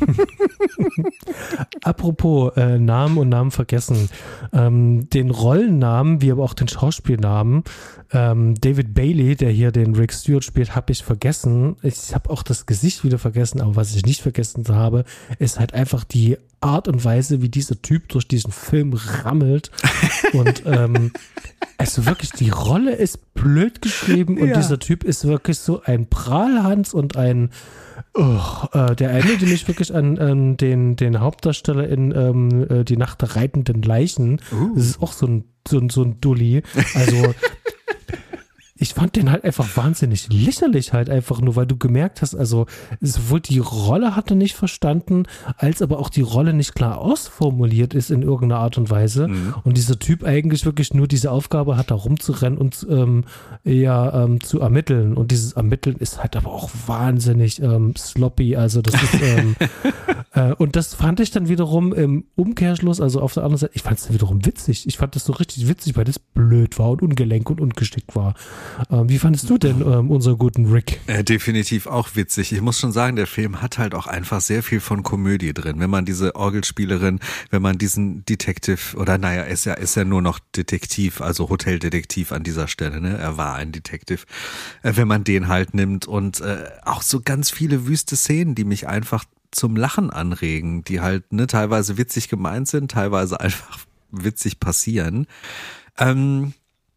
Apropos äh, Namen und Namen vergessen. Ähm, den Rollennamen, wie aber auch den Schauspielnamen, ähm, David Bailey, der hier den Rick Stewart spielt, habe ich vergessen. Ich habe auch das Gesicht wieder vergessen, aber was ich nicht vergessen habe, ist halt einfach die Art und Weise, wie dieser Typ durch diesen Film rammelt. Und ähm, also wirklich, die Rolle ist blöd geschrieben und ja. dieser Typ ist wirklich so ein Prahlhans und ein Oh, äh, der erinnerte mich wirklich an, an den, den Hauptdarsteller in ähm, äh, Die Nacht der reitenden Leichen. Uh. Das ist auch so ein, so ein, so ein Dulli. Also ich fand den halt einfach wahnsinnig lächerlich halt einfach nur, weil du gemerkt hast, also sowohl die Rolle hat er nicht verstanden, als aber auch die Rolle nicht klar ausformuliert ist in irgendeiner Art und Weise. Mhm. Und dieser Typ eigentlich wirklich nur diese Aufgabe hat, da rumzurennen und ähm, ja, ähm, zu ermitteln. Und dieses Ermitteln ist halt aber auch wahnsinnig ähm, sloppy. Also das ist ähm, äh, und das fand ich dann wiederum im Umkehrschluss, also auf der anderen Seite, ich fand es dann wiederum witzig. Ich fand das so richtig witzig, weil das blöd war und ungelenk und ungeschickt war. Ähm, wie fandest du denn ähm, unseren guten Rick? Äh, definitiv auch witzig. Ich muss schon sagen, der Film hat halt auch einfach sehr viel von Komödie drin. Wenn man diese Orgelspielerin, wenn man diesen Detective, oder naja, ist ja, ist ja nur noch Detektiv, also Hoteldetektiv an dieser Stelle, ne? Er war ein Detective. Äh, wenn man den halt nimmt und äh, auch so ganz viele wüste Szenen, die mich einfach zum Lachen anregen, die halt ne, teilweise witzig gemeint sind, teilweise einfach witzig passieren. Ähm,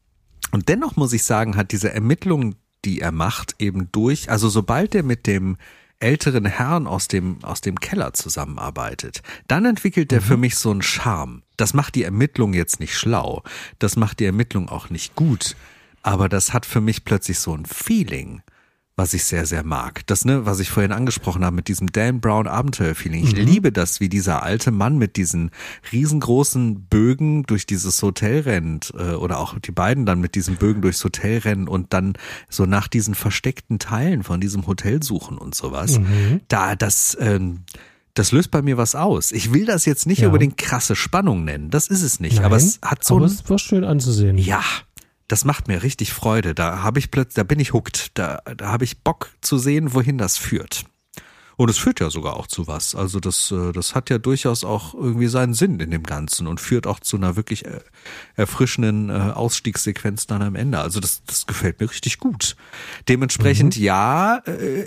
Und dennoch muss ich sagen, hat diese Ermittlung, die er macht, eben durch, also sobald er mit dem älteren Herrn aus dem, aus dem Keller zusammenarbeitet, dann entwickelt er mhm. für mich so einen Charme. Das macht die Ermittlung jetzt nicht schlau, das macht die Ermittlung auch nicht gut, aber das hat für mich plötzlich so ein Feeling, was ich sehr, sehr mag. Das, ne, was ich vorhin angesprochen habe mit diesem Dan Brown Abenteuer-Feeling. Ich mhm. liebe das, wie dieser alte Mann mit diesen riesengroßen Bögen durch dieses Hotel rennt, äh, oder auch die beiden dann mit diesen Bögen durchs Hotel rennen und dann so nach diesen versteckten Teilen von diesem Hotel suchen und sowas. Mhm. Da, das, ähm, das löst bei mir was aus. Ich will das jetzt nicht ja. unbedingt krasse Spannung nennen. Das ist es nicht. Nein, aber es hat so aber ein, es war schön anzusehen. Ja. Das macht mir richtig Freude. Da habe ich plötzlich, da bin ich hooked. Da, da habe ich Bock zu sehen, wohin das führt. Und es führt ja sogar auch zu was. Also das, das hat ja durchaus auch irgendwie seinen Sinn in dem Ganzen und führt auch zu einer wirklich erfrischenden Ausstiegssequenz dann am Ende. Also das, das gefällt mir richtig gut. Dementsprechend, mhm. ja,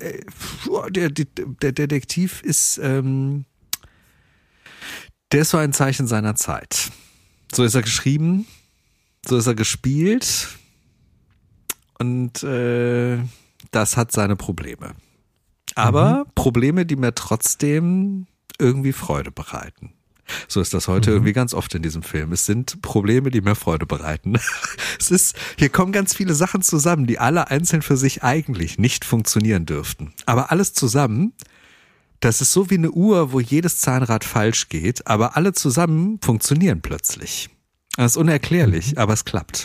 der, der, der Detektiv ist, ähm, der ist so ein Zeichen seiner Zeit. So ist er geschrieben. So ist er gespielt und äh, das hat seine Probleme. Aber mhm. Probleme, die mir trotzdem irgendwie Freude bereiten. So ist das heute mhm. irgendwie ganz oft in diesem Film. Es sind Probleme, die mir Freude bereiten. Es ist, hier kommen ganz viele Sachen zusammen, die alle einzeln für sich eigentlich nicht funktionieren dürften. Aber alles zusammen, das ist so wie eine Uhr, wo jedes Zahnrad falsch geht, aber alle zusammen funktionieren plötzlich. Das ist unerklärlich, aber es klappt.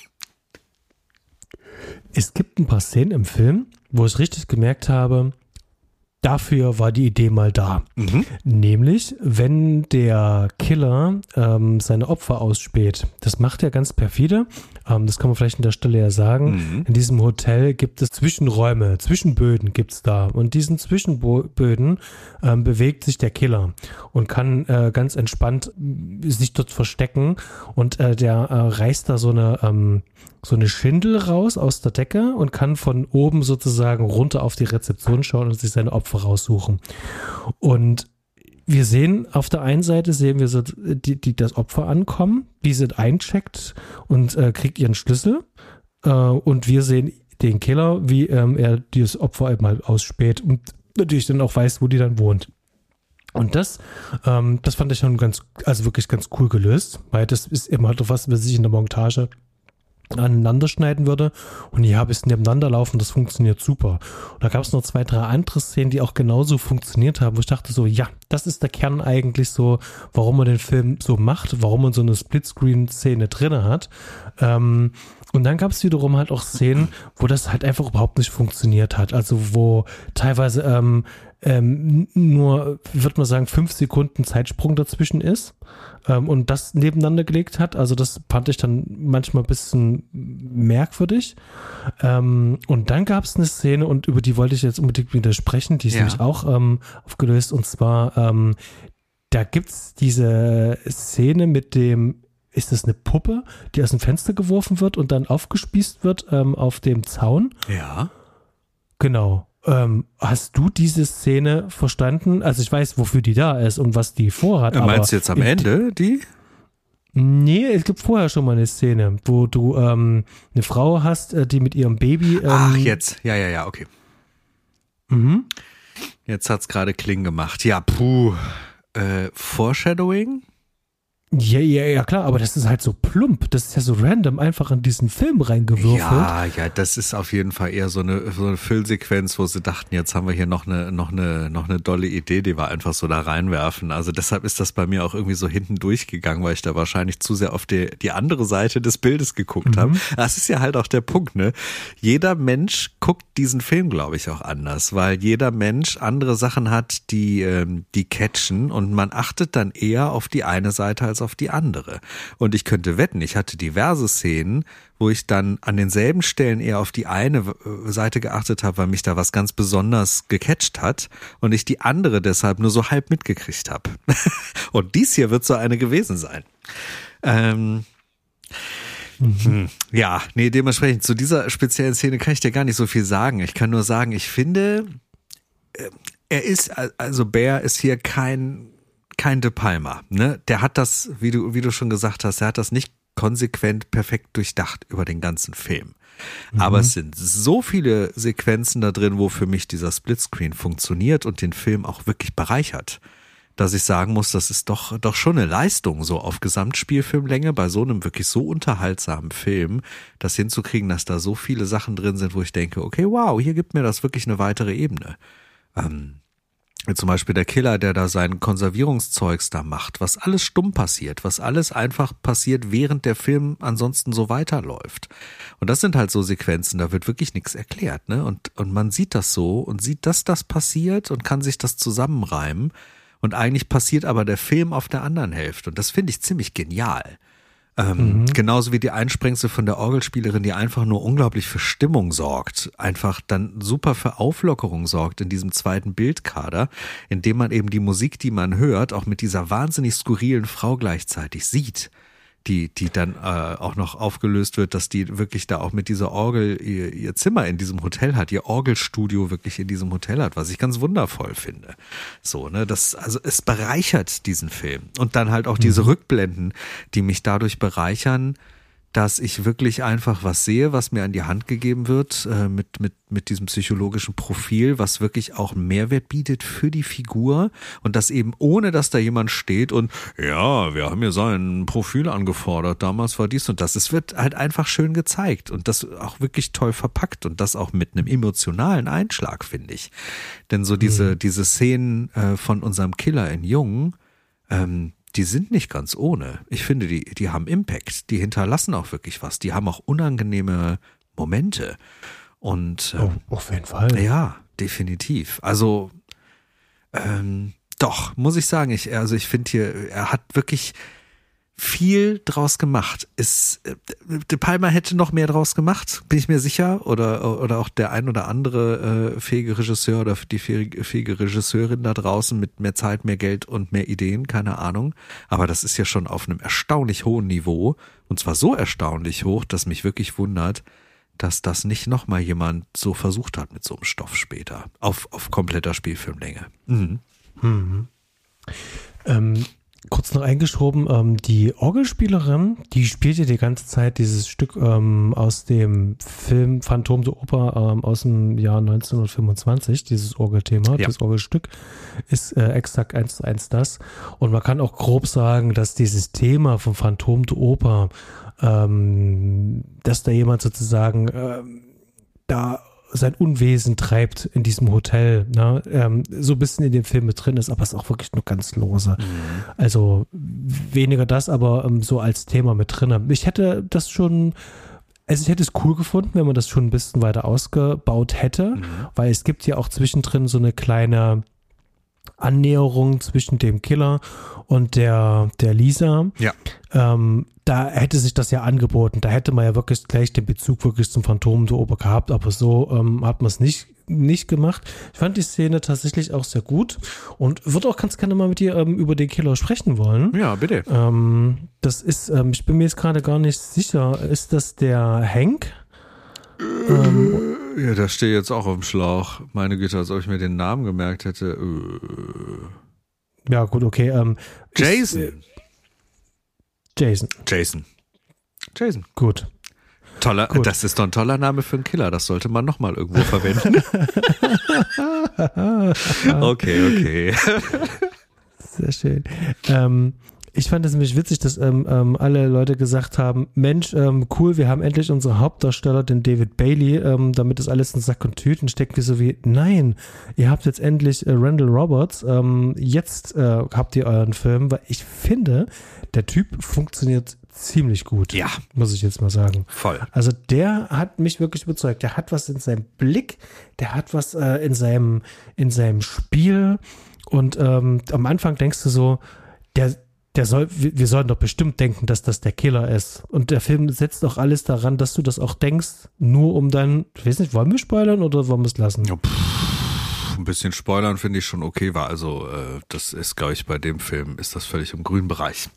Es gibt ein paar Szenen im Film, wo ich richtig gemerkt habe, dafür war die Idee mal da. Mhm. Nämlich, wenn der Killer ähm, seine Opfer ausspäht. Das macht er ganz perfide. Ähm, das kann man vielleicht an der Stelle ja sagen. Mhm. In diesem Hotel gibt es Zwischenräume, Zwischenböden gibt es da. Und diesen Zwischenböden ähm, bewegt sich der Killer und kann äh, ganz entspannt sich dort verstecken. Und äh, der äh, reißt da so eine ähm, so eine Schindel raus aus der Decke und kann von oben sozusagen runter auf die Rezeption schauen und sich seine Opfer raussuchen. Und wir sehen, auf der einen Seite sehen wir so die, die das Opfer ankommen, wie sie eincheckt und äh, kriegt ihren Schlüssel. Äh, und wir sehen den Killer, wie ähm, er dieses Opfer eben halt ausspäht und natürlich dann auch weiß, wo die dann wohnt. Und das, ähm, das fand ich schon ganz, also wirklich ganz cool gelöst, weil das ist immer halt was, was sich in der Montage aneinander schneiden würde. Und hier habe ich es nebeneinander laufen, das funktioniert super. Und da gab es noch zwei, drei andere Szenen, die auch genauso funktioniert haben, wo ich dachte so, ja, das ist der Kern eigentlich so, warum man den Film so macht, warum man so eine Splitscreen-Szene drin hat. Ähm, und dann gab es wiederum halt auch Szenen, wo das halt einfach überhaupt nicht funktioniert hat. Also wo teilweise ähm, ähm, nur, würde man sagen, fünf Sekunden Zeitsprung dazwischen ist ähm, und das nebeneinander gelegt hat. Also das fand ich dann manchmal ein bisschen merkwürdig. Ähm, und dann gab es eine Szene, und über die wollte ich jetzt unbedingt widersprechen, die ist Ja. nämlich auch ähm, aufgelöst. Und zwar, ähm, da gibt es diese Szene mit dem, ist das eine Puppe, die aus dem Fenster geworfen wird und dann aufgespießt wird ähm, auf dem Zaun? Ja. Genau. Ähm, hast du diese Szene verstanden? Also ich weiß, wofür die da ist und was die vorhat. Äh, Meinst aber du jetzt am in- Ende die? Nee, es gibt vorher schon mal eine Szene, wo du ähm, eine Frau hast, äh, die mit ihrem Baby. Ähm, Ach, jetzt. Ja, ja, ja, okay. Mhm. Jetzt hat's gerade Kling gemacht. Ja, puh. Äh, Foreshadowing? Ja, ja, ja, klar, aber das ist halt so plump. Das ist ja so random einfach in diesen Film reingewürfelt. Ja, ja, das ist auf jeden Fall eher so eine, so eine Füllsequenz, wo sie dachten, jetzt haben wir hier noch eine, noch eine, noch eine dolle Idee, die wir einfach so da reinwerfen. Also deshalb ist das bei mir auch irgendwie so hinten durchgegangen, weil ich da wahrscheinlich zu sehr auf die, die andere Seite des Bildes geguckt Mhm. habe. Das ist ja halt auch der Punkt, ne? Jeder Mensch guckt diesen Film, glaube ich, auch anders, weil jeder Mensch andere Sachen hat, die, ähm, die catchen, und man achtet dann eher auf die eine Seite als auf die andere. Und ich könnte wetten, ich hatte diverse Szenen, wo ich dann an denselben Stellen eher auf die eine äh, Seite geachtet habe, weil mich da was ganz besonders gecatcht hat und ich die andere deshalb nur so halb mitgekriegt habe. Und dies hier wird so eine gewesen sein. Ähm, hm, ja, nee, dementsprechend zu dieser speziellen Szene kann ich dir gar nicht so viel sagen. Ich kann nur sagen, ich finde, äh, er ist, also Bear ist hier kein kein De Palma, ne? Der hat das, wie du, wie du schon gesagt hast, er hat das nicht konsequent perfekt durchdacht über den ganzen Film. Mhm. Aber es sind so viele Sequenzen da drin, wo für mich dieser Splitscreen funktioniert und den Film auch wirklich bereichert, dass ich sagen muss, das ist doch, doch schon eine Leistung, so auf Gesamtspielfilmlänge bei so einem wirklich so unterhaltsamen Film, das hinzukriegen, dass da so viele Sachen drin sind, wo ich denke, okay, wow, hier gibt mir das wirklich eine weitere Ebene. Ähm, Zum Beispiel der Killer, der da sein Konservierungszeugs da macht, was alles stumm passiert, was alles einfach passiert, während der Film ansonsten so weiterläuft. Und das sind halt so Sequenzen, da wird wirklich nichts erklärt, ne? Und, und man sieht das so und sieht, dass das passiert und kann sich das zusammenreimen. Und eigentlich passiert aber der Film auf der anderen Hälfte. Und das finde ich ziemlich genial. Ähm, mhm. Genauso wie die Einsprengsel von der Orgelspielerin, die einfach nur unglaublich für Stimmung sorgt, einfach dann super für Auflockerung sorgt in diesem zweiten Bildkader, indem man eben die Musik, die man hört, auch mit dieser wahnsinnig skurrilen Frau gleichzeitig sieht, die die dann äh, auch noch aufgelöst wird, dass die wirklich da auch mit dieser Orgel ihr, ihr Zimmer in diesem Hotel hat, ihr Orgelstudio wirklich in diesem Hotel hat, was ich ganz wundervoll finde. So, ne, das, also es bereichert diesen Film. Und dann halt auch diese mhm. Rückblenden, die mich dadurch bereichern, dass ich wirklich einfach was sehe, was mir an die Hand gegeben wird, äh, mit, mit, mit diesem psychologischen Profil, was wirklich auch einen Mehrwert bietet für die Figur, und das eben ohne, dass da jemand steht und ja, wir haben hier sein Profil angefordert, damals war dies und das. Es wird halt einfach schön gezeigt und das auch wirklich toll verpackt und das auch mit einem emotionalen Einschlag, finde ich. Denn so diese, mhm. diese Szenen äh, von unserem Killer in Jung, ähm, die sind nicht ganz ohne. Ich finde, die, die haben Impact. Die hinterlassen auch wirklich was. Die haben auch unangenehme Momente. Und ähm, oh, auf jeden Fall. Ja, definitiv. Also ähm, doch, muss ich sagen, ich, also ich finde hier, er hat wirklich viel draus gemacht. Ist, De Palma hätte noch mehr draus gemacht, bin ich mir sicher. Oder, oder auch der ein oder andere äh, fähige Regisseur oder die fähige, fähige Regisseurin da draußen mit mehr Zeit, mehr Geld und mehr Ideen, keine Ahnung. Aber das ist ja schon auf einem erstaunlich hohen Niveau. Und zwar so erstaunlich hoch, dass mich wirklich wundert, dass das nicht nochmal jemand so versucht hat mit so einem Stoff später. Auf, auf kompletter Spielfilmlänge. Mhm. Mhm. Ähm, kurz noch eingeschoben, ähm, die Orgelspielerin, die spielt ja die ganze Zeit dieses Stück ähm, aus dem Film Phantom der Oper ähm, aus dem Jahr neunzehnhundertfünfundzwanzig, dieses Orgelthema, ja. Das Orgelstück ist äh, exakt eins zu eins das. Und man kann auch grob sagen, dass dieses Thema von Phantom der Oper, ähm, dass da jemand sozusagen ähm, da sein Unwesen treibt in diesem Hotel, ne? ähm, so ein bisschen in dem Film mit drin ist, aber es ist auch wirklich nur ganz lose. Mhm. Also weniger das, aber ähm, so als Thema mit drin. Ich hätte das schon, also ich hätte es cool gefunden, wenn man das schon ein bisschen weiter ausgebaut hätte, mhm. weil es gibt ja auch zwischendrin so eine kleine Annäherung zwischen dem Killer und der, der Lisa. Ja. Ähm, da hätte sich das ja angeboten. Da hätte man ja wirklich gleich den Bezug wirklich zum Phantom der Oper gehabt, aber so ähm, hat man es nicht, nicht gemacht. Ich fand die Szene tatsächlich auch sehr gut und würde auch ganz gerne mal mit dir ähm, über den Killer sprechen wollen. Ja, bitte. Ähm, das ist, ähm, ich bin mir jetzt gerade gar nicht sicher, ist das der Hank? Ähm, ja, da stehe ich jetzt auch auf dem Schlauch. Meine Güte, als ob ich mir den Namen gemerkt hätte. Ja, gut, okay. Ähm, Jason. Ist, äh, Jason. Jason. Jason. Gut. Toller, Gut. Das ist doch ein toller Name für einen Killer. Das sollte man nochmal irgendwo verwenden. okay, okay. Sehr schön. Ähm, ich fand es nämlich witzig, dass ähm, ähm, alle Leute gesagt haben, Mensch, ähm, cool, wir haben endlich unseren Hauptdarsteller, den David Bailey, ähm, damit ist alles in Sack und Tüten, stecken wir so wie, nein, ihr habt jetzt endlich äh, Randall Roberts, ähm, jetzt äh, habt ihr euren Film, weil ich finde, der Typ funktioniert ziemlich gut, ja, muss ich jetzt mal sagen. Voll. Also der hat mich wirklich überzeugt, der hat was in seinem Blick, der hat was äh, in seinem, in seinem Spiel und ähm, am Anfang denkst du so, der Der soll, wir sollen doch bestimmt denken, dass das der Killer ist. Und der Film setzt doch alles daran, dass du das auch denkst, nur um dann, ich weiß nicht, wollen wir spoilern oder wollen wir es lassen? Ja, pff, ein bisschen spoilern finde ich schon okay war. Also äh, das ist, glaube ich, bei dem Film ist das völlig im grünen Bereich.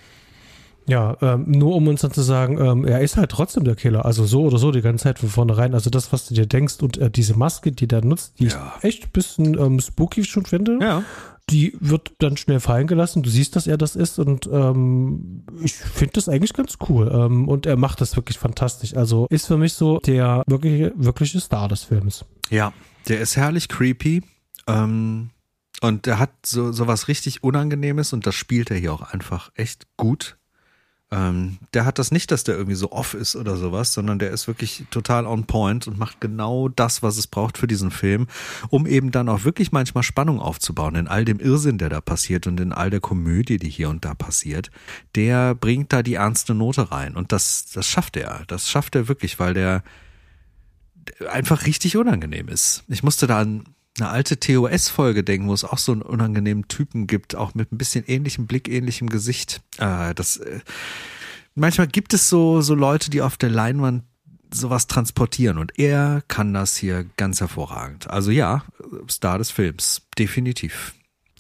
Ja, ähm, nur um uns dann zu sagen, ähm, er ist halt trotzdem der Killer. Also so oder so die ganze Zeit von vornherein. Also das, was du dir denkst und äh, diese Maske, die der nutzt, die ja. ich echt ein bisschen ähm, spooky schon finde. Ja. Die wird dann schnell fallen gelassen. Du siehst, dass er das ist und ähm, ich finde das eigentlich ganz cool. Ähm, und er macht das wirklich fantastisch. Also ist für mich so der wirkliche, wirkliche Star des Films. Ja, der ist herrlich creepy ähm, und der hat so, so was richtig Unangenehmes und das spielt er hier auch einfach echt gut. Ähm, der hat das nicht, dass der irgendwie so off ist oder sowas, sondern der ist wirklich total on point und macht genau das, was es braucht für diesen Film, um eben dann auch wirklich manchmal Spannung aufzubauen in all dem Irrsinn, der da passiert und in all der Komödie, die hier und da passiert. Der bringt da die ernste Note rein und das, das schafft er. Das schafft er wirklich, weil der einfach richtig unangenehm ist. Ich musste da an eine alte T O S-Folge denken, wo es auch so einen unangenehmen Typen gibt, auch mit ein bisschen ähnlichem Blick, ähnlichem Gesicht. Äh, das, äh, manchmal gibt es so, so Leute, die auf der Leinwand sowas transportieren und er kann das hier ganz hervorragend. Also ja, Star des Films, definitiv.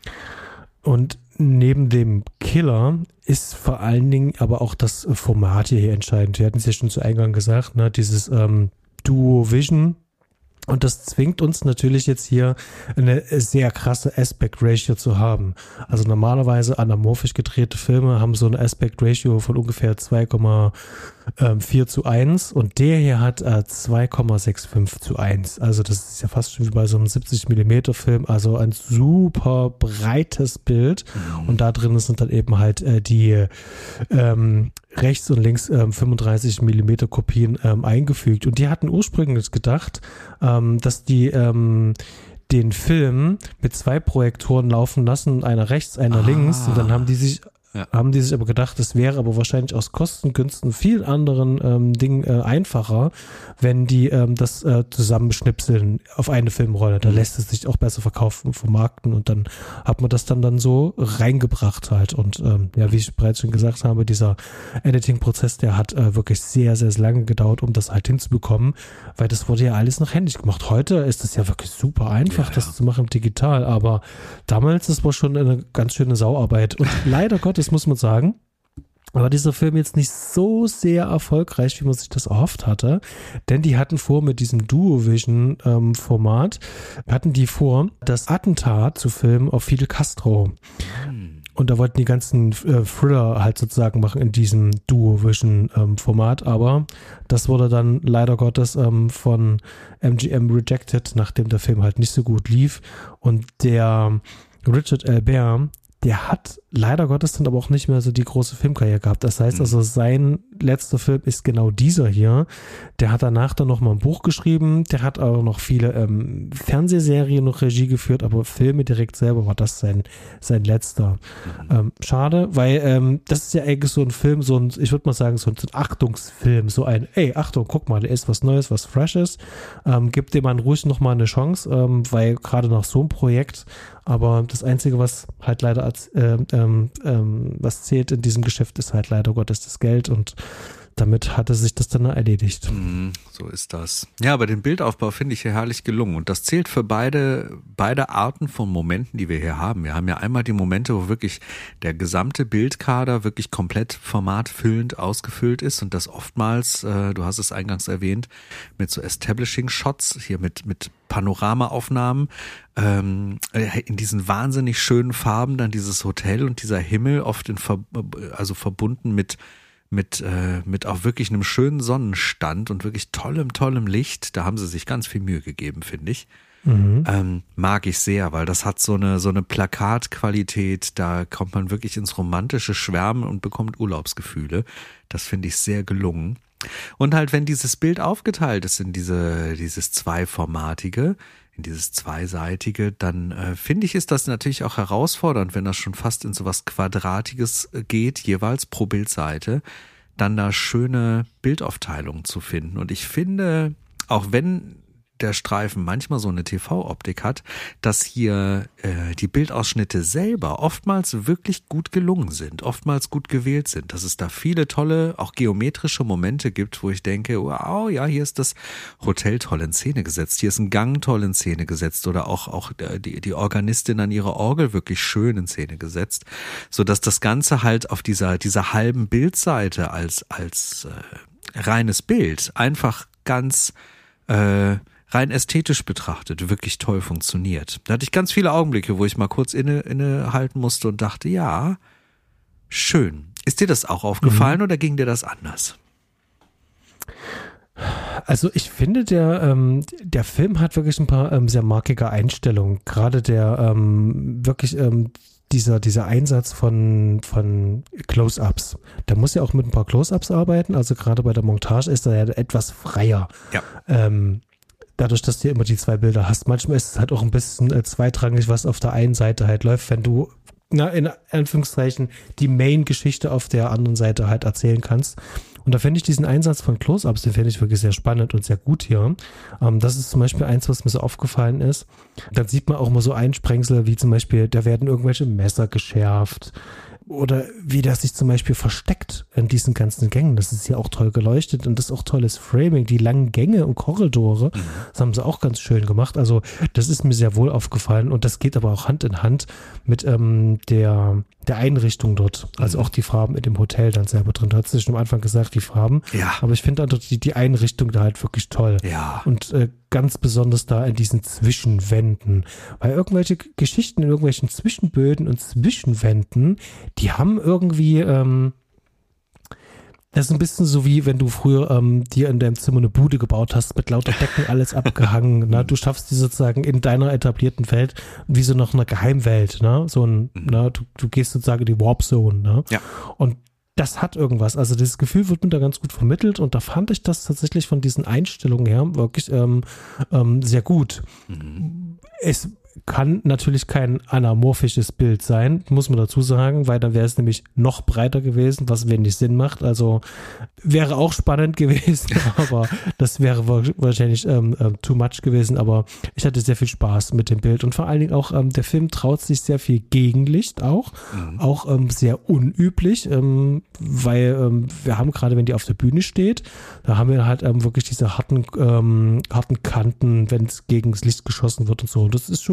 Und neben dem Killer ist vor allen Dingen aber auch das Format hier entscheidend. Wir hatten es ja schon zu Eingang gesagt, ne, dieses ähm, Duo Vision. Und das zwingt uns natürlich jetzt hier eine sehr krasse Aspect Ratio zu haben. Also normalerweise anamorphisch gedrehte Filme haben so ein Aspect Ratio von ungefähr zwei Komma vier zu eins und der hier hat äh, zwei Komma fünfundsechzig zu eins. Also das ist ja fast schon wie bei so einem siebzig Millimeter Film, also ein super breites Bild mhm. und da drin sind dann eben halt äh, die ähm, rechts und links ähm, fünfunddreißig Millimeter Kopien ähm, eingefügt und die hatten ursprünglich gedacht, ähm, dass die ähm, den Film mit zwei Projektoren laufen lassen, einer rechts, einer ah. links und dann haben die sich Ja. haben die sich aber gedacht, es wäre aber wahrscheinlich aus Kostengünsten viel anderen ähm, Dingen äh, einfacher, wenn die ähm, das äh, zusammenschnipseln auf eine Filmrolle. Da mhm. lässt es sich auch besser verkaufen und vermarkten und dann hat man das dann dann so reingebracht halt. Und ähm, ja, wie ich bereits schon gesagt habe, dieser Editing-Prozess, der hat äh, wirklich sehr, sehr lange gedauert, um das halt hinzubekommen, weil das wurde ja alles noch händisch gemacht. Heute ist es ja wirklich super einfach, ja, das ja. zu machen digital, aber damals, das war schon eine ganz schöne Sauarbeit und leider Gottes, das muss man sagen, war dieser Film jetzt nicht so sehr erfolgreich, wie man sich das erhofft hatte, denn die hatten vor mit diesem Duovision-Format, ähm, hatten die vor, das Attentat zu filmen auf Fidel Castro. Und da wollten die ganzen äh, Thriller halt sozusagen machen in diesem Duovision-Format, ähm, aber das wurde dann leider Gottes ähm, von M G M rejected, nachdem der Film halt nicht so gut lief. Und der Richard Albert, der hat leider Gottes dann aber auch nicht mehr so die große Filmkarriere gehabt. Das heißt also, sein letzter Film ist genau dieser hier. Der hat danach dann noch mal ein Buch geschrieben. Der hat auch noch viele ähm, Fernsehserien noch Regie geführt, aber Filme direkt selber war das sein, sein letzter. Mhm. Ähm, schade, weil ähm, das ist ja eigentlich so ein Film, so ein, ich würde mal sagen, so ein, so ein Achtungsfilm. So ein, ey, Achtung, guck mal, da ist was Neues, was Freshes. Ähm, gib dem Mann ruhig noch mal eine Chance, ähm, weil gerade nach so einem Projekt, aber das Einzige, was halt leider als, äh, ähm, ähm, was zählt in diesem Geschäft, ist halt leider Gottes das Geld, und damit hatte sich das dann erledigt. Mm, so ist das. Ja, aber den Bildaufbau finde ich hier herrlich gelungen, und das zählt für beide, beide Arten von Momenten, die wir hier haben. Wir haben ja einmal die Momente, wo wirklich der gesamte Bildkader wirklich komplett formatfüllend ausgefüllt ist, und das oftmals, äh, du hast es eingangs erwähnt, mit so Establishing-Shots, hier mit, mit Panoramaaufnahmen, ähm, in diesen wahnsinnig schönen Farben, dann dieses Hotel und dieser Himmel, oft in Ver- also verbunden mit mit äh, mit auch wirklich einem schönen Sonnenstand und wirklich tollem, tollem Licht. Da haben sie sich ganz viel Mühe gegeben, finde ich. Mhm. Ähm, mag ich sehr, weil das hat so eine so eine Plakatqualität, da kommt man wirklich ins romantische Schwärmen und bekommt Urlaubsgefühle. Das finde ich sehr gelungen. Und halt, wenn dieses Bild aufgeteilt ist in diese dieses zweiformatige, in dieses zweiseitige, dann äh, finde ich, ist das natürlich auch herausfordernd, wenn das schon fast in so was Quadratiges geht, jeweils pro Bildseite, dann da schöne Bildaufteilungen zu finden. Und ich finde, auch wenn der Streifen manchmal so eine T V-Optik hat, dass hier äh, die Bildausschnitte selber oftmals wirklich gut gelungen sind, oftmals gut gewählt sind, dass es da viele tolle, auch geometrische Momente gibt, wo ich denke, wow, ja, hier ist das Hotel toll in Szene gesetzt, hier ist ein Gang toll in Szene gesetzt, oder auch, auch die, die Organistin an ihrer Orgel wirklich schön in Szene gesetzt, so dass das Ganze halt auf dieser, dieser halben Bildseite als, als äh, reines Bild einfach ganz äh, rein ästhetisch betrachtet wirklich toll funktioniert. Da hatte ich ganz viele Augenblicke, wo ich mal kurz inne, innehalten musste und dachte, ja, schön. Ist dir das auch aufgefallen mhm. oder ging dir das anders? Also ich finde, der, ähm, der Film hat wirklich ein paar ähm, sehr markige Einstellungen. Gerade der ähm, wirklich ähm, dieser, dieser Einsatz von, von Close-Ups. Der muss ja auch mit ein paar Close-Ups arbeiten. Also gerade bei der Montage ist er ja etwas freier. Ja. Ähm, Dadurch, dass du immer die zwei Bilder hast. Manchmal ist es halt auch ein bisschen äh, zweitrangig, was auf der einen Seite halt läuft, wenn du, na, in Anführungszeichen, die Main-Geschichte auf der anderen Seite halt erzählen kannst. Und da finde ich diesen Einsatz von Close-Ups, den finde ich wirklich sehr spannend und sehr gut hier. Ähm, das ist zum Beispiel eins, was mir so aufgefallen ist. Dann sieht man auch mal so Einsprengsel, wie zum Beispiel, da werden irgendwelche Messer geschärft. Oder wie der sich zum Beispiel versteckt in diesen ganzen Gängen. Das ist ja auch toll geleuchtet und das ist auch tolles Framing. Die langen Gänge und Korridore, mhm. das haben sie auch ganz schön gemacht. Also das ist mir sehr wohl aufgefallen, und das geht aber auch Hand in Hand mit ähm, der, der Einrichtung dort. Also mhm. auch die Farben in dem Hotel dann selber drin. Du hast ja schon am Anfang gesagt, die Farben. Ja. Aber ich finde dort die, die Einrichtung da halt wirklich toll. Ja. Und äh, ganz besonders da in diesen Zwischenwänden. Weil irgendwelche Geschichten in irgendwelchen Zwischenböden und Zwischenwänden, die haben irgendwie, ähm, das ist ein bisschen so wie, wenn du früher ähm, dir in deinem Zimmer eine Bude gebaut hast, mit lauter Decken alles abgehangen. Na, du schaffst die sozusagen in deiner etablierten Welt wie so nach einer Geheimwelt. Ne? So ein, mhm. na, du, du gehst sozusagen in die Warp Zone. Ne? Ja. Und das hat irgendwas. Also dieses Gefühl wird mir da ganz gut vermittelt, und da fand ich das tatsächlich von diesen Einstellungen her wirklich ähm, ähm, sehr gut. Mhm. Es kann natürlich kein anamorphisches Bild sein, muss man dazu sagen, weil dann wäre es nämlich noch breiter gewesen, was wenig Sinn macht. Also wäre auch spannend gewesen, aber das wäre wahrscheinlich ähm, too much gewesen. Aber ich hatte sehr viel Spaß mit dem Bild, und vor allen Dingen auch ähm, der Film traut sich sehr viel Gegenlicht auch, mhm. auch ähm, sehr unüblich, ähm, weil ähm, wir haben gerade, wenn die auf der Bühne steht, da haben wir halt ähm, wirklich diese harten, ähm, harten Kanten, wenn es gegen das Licht geschossen wird und so. Das ist schon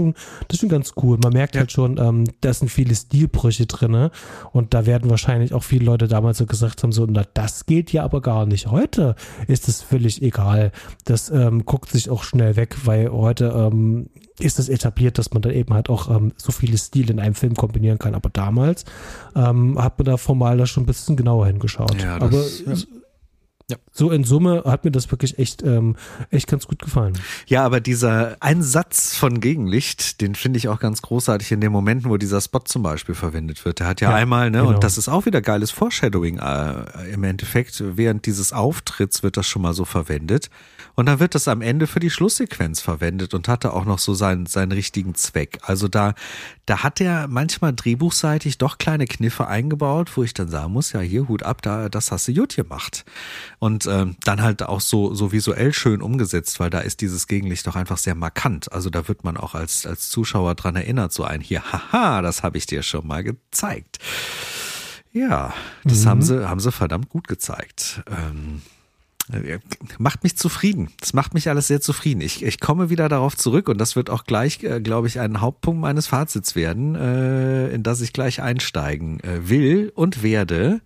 schon, das ist schon ganz cool. Man merkt ja. halt schon, ähm, da sind viele Stilbrüche drin und da werden wahrscheinlich auch viele Leute damals so gesagt haben, so, na, das geht ja aber gar nicht. Heute ist es völlig egal. Das ähm, guckt sich auch schnell weg, weil heute ähm, ist es etabliert, dass man dann eben halt auch ähm, so viele Stile in einem Film kombinieren kann. Aber damals ähm, hat man da formal da schon ein bisschen genauer hingeschaut. Ja, aber das, ja. Ja. So in Summe hat mir das wirklich echt, ähm, echt ganz gut gefallen. Ja, aber dieser ein Satz von Gegenlicht, den finde ich auch ganz großartig in den Momenten, wo dieser Spot zum Beispiel verwendet wird. Der hat ja, ja einmal, ne, genau. Und das ist auch wieder geiles Foreshadowing äh, im Endeffekt. Während dieses Auftritts wird das schon mal so verwendet. Und dann wird das am Ende für die Schlusssequenz verwendet und hatte auch noch so seinen, seinen richtigen Zweck. Also da, da hat er manchmal drehbuchseitig doch kleine Kniffe eingebaut, wo ich dann sagen muss, ja, hier Hut ab, da, das hast du gut gemacht. Und ähm, dann halt auch so, so visuell schön umgesetzt, weil da ist dieses Gegenlicht doch einfach sehr markant. Also da wird man auch als, als Zuschauer dran erinnert, so ein hier, haha, das habe ich dir schon mal gezeigt. Ja, das mhm. haben sie, haben sie verdammt gut gezeigt. Ähm, Macht mich zufrieden. Das macht mich alles sehr zufrieden. Ich, ich komme wieder darauf zurück und das wird auch gleich, äh, glaube ich, ein Hauptpunkt meines Fazits werden, äh, in das ich gleich einsteigen äh, will und werde.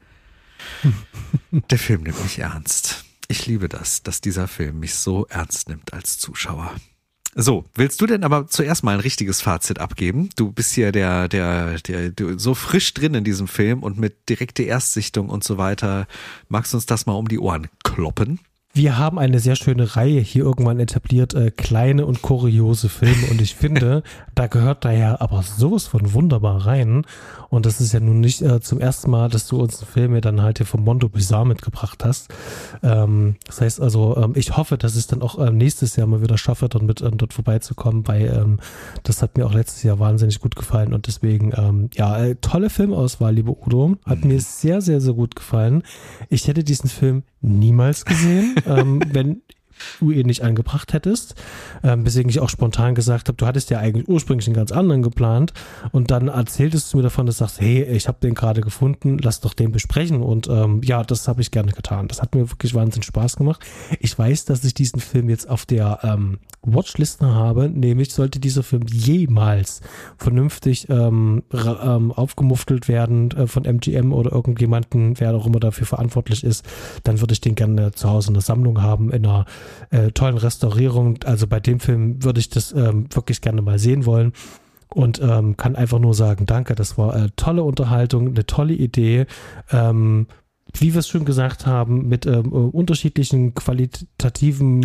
Der Film nimmt mich ernst. Ich liebe das, dass dieser Film mich so ernst nimmt als Zuschauer. So, willst du denn aber zuerst mal ein richtiges Fazit abgeben? Du bist hier der, der, der, der so frisch drin in diesem Film und mit direkter Erstsichtung und so weiter. Magst du uns das mal um die Ohren kloppen? Wir haben eine sehr schöne Reihe hier irgendwann etabliert, äh, kleine und kuriose Filme und ich finde, da gehört da ja aber sowas von wunderbar rein und das ist ja nun nicht äh, zum ersten Mal, dass du uns einen Film ja dann halt hier vom Mondo Bizarre mitgebracht hast. Ähm, das heißt also, ähm, ich hoffe, dass ich es dann auch äh, nächstes Jahr mal wieder schaffe, dann mit ähm, dort vorbeizukommen, weil ähm, das hat mir auch letztes Jahr wahnsinnig gut gefallen und deswegen, ähm, ja, äh, tolle Filmauswahl, liebe Udo, hat mir sehr, sehr, sehr gut gefallen. Ich hätte diesen Film niemals gesehen, ähm, wenn du ihn nicht angebracht hättest, ähm, weswegen ich auch spontan gesagt habe, du hattest ja eigentlich ursprünglich einen ganz anderen geplant und dann erzähltest du mir davon, dass du sagst, hey, ich habe den gerade gefunden, lass doch den besprechen und ähm, ja, das habe ich gerne getan. Das hat mir wirklich wahnsinnig Spaß gemacht. Ich weiß, dass ich diesen Film jetzt auf der ähm, Watchliste habe, nämlich sollte dieser Film jemals vernünftig ähm, ra- ähm, aufgemuftelt werden äh, von M G M oder irgendjemanden, wer auch immer dafür verantwortlich ist, dann würde ich den gerne zu Hause in der Sammlung haben, in einer äh, tollen Restaurierung. Also bei dem Film würde ich das ähm, wirklich gerne mal sehen wollen und ähm, kann einfach nur sagen, danke, das war eine tolle Unterhaltung, eine tolle Idee, ähm, wie wir es schon gesagt haben, mit ähm, unterschiedlichen qualitativen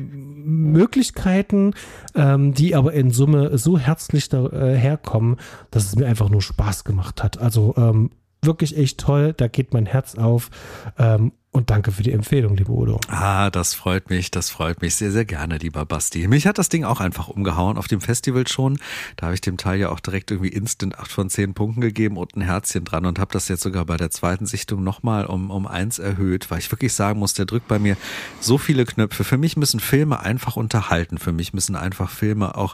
Möglichkeiten, ähm, die aber in Summe so herzlich daherkommen, äh, dass es mir einfach nur Spaß gemacht hat. Also ähm, wirklich echt toll, da geht mein Herz auf. Ähm, Und danke für die Empfehlung, liebe Udo. Ah, das freut mich, das freut mich sehr, sehr gerne, lieber Basti. Mich hat das Ding auch einfach umgehauen auf dem Festival schon. Da habe ich dem Teil ja auch direkt irgendwie instant acht von zehn Punkten gegeben und ein Herzchen dran und habe das jetzt sogar bei der zweiten Sichtung nochmal um, um eins erhöht, weil ich wirklich sagen muss, der drückt bei mir so viele Knöpfe. Für mich müssen Filme einfach unterhalten. Für mich müssen einfach Filme auch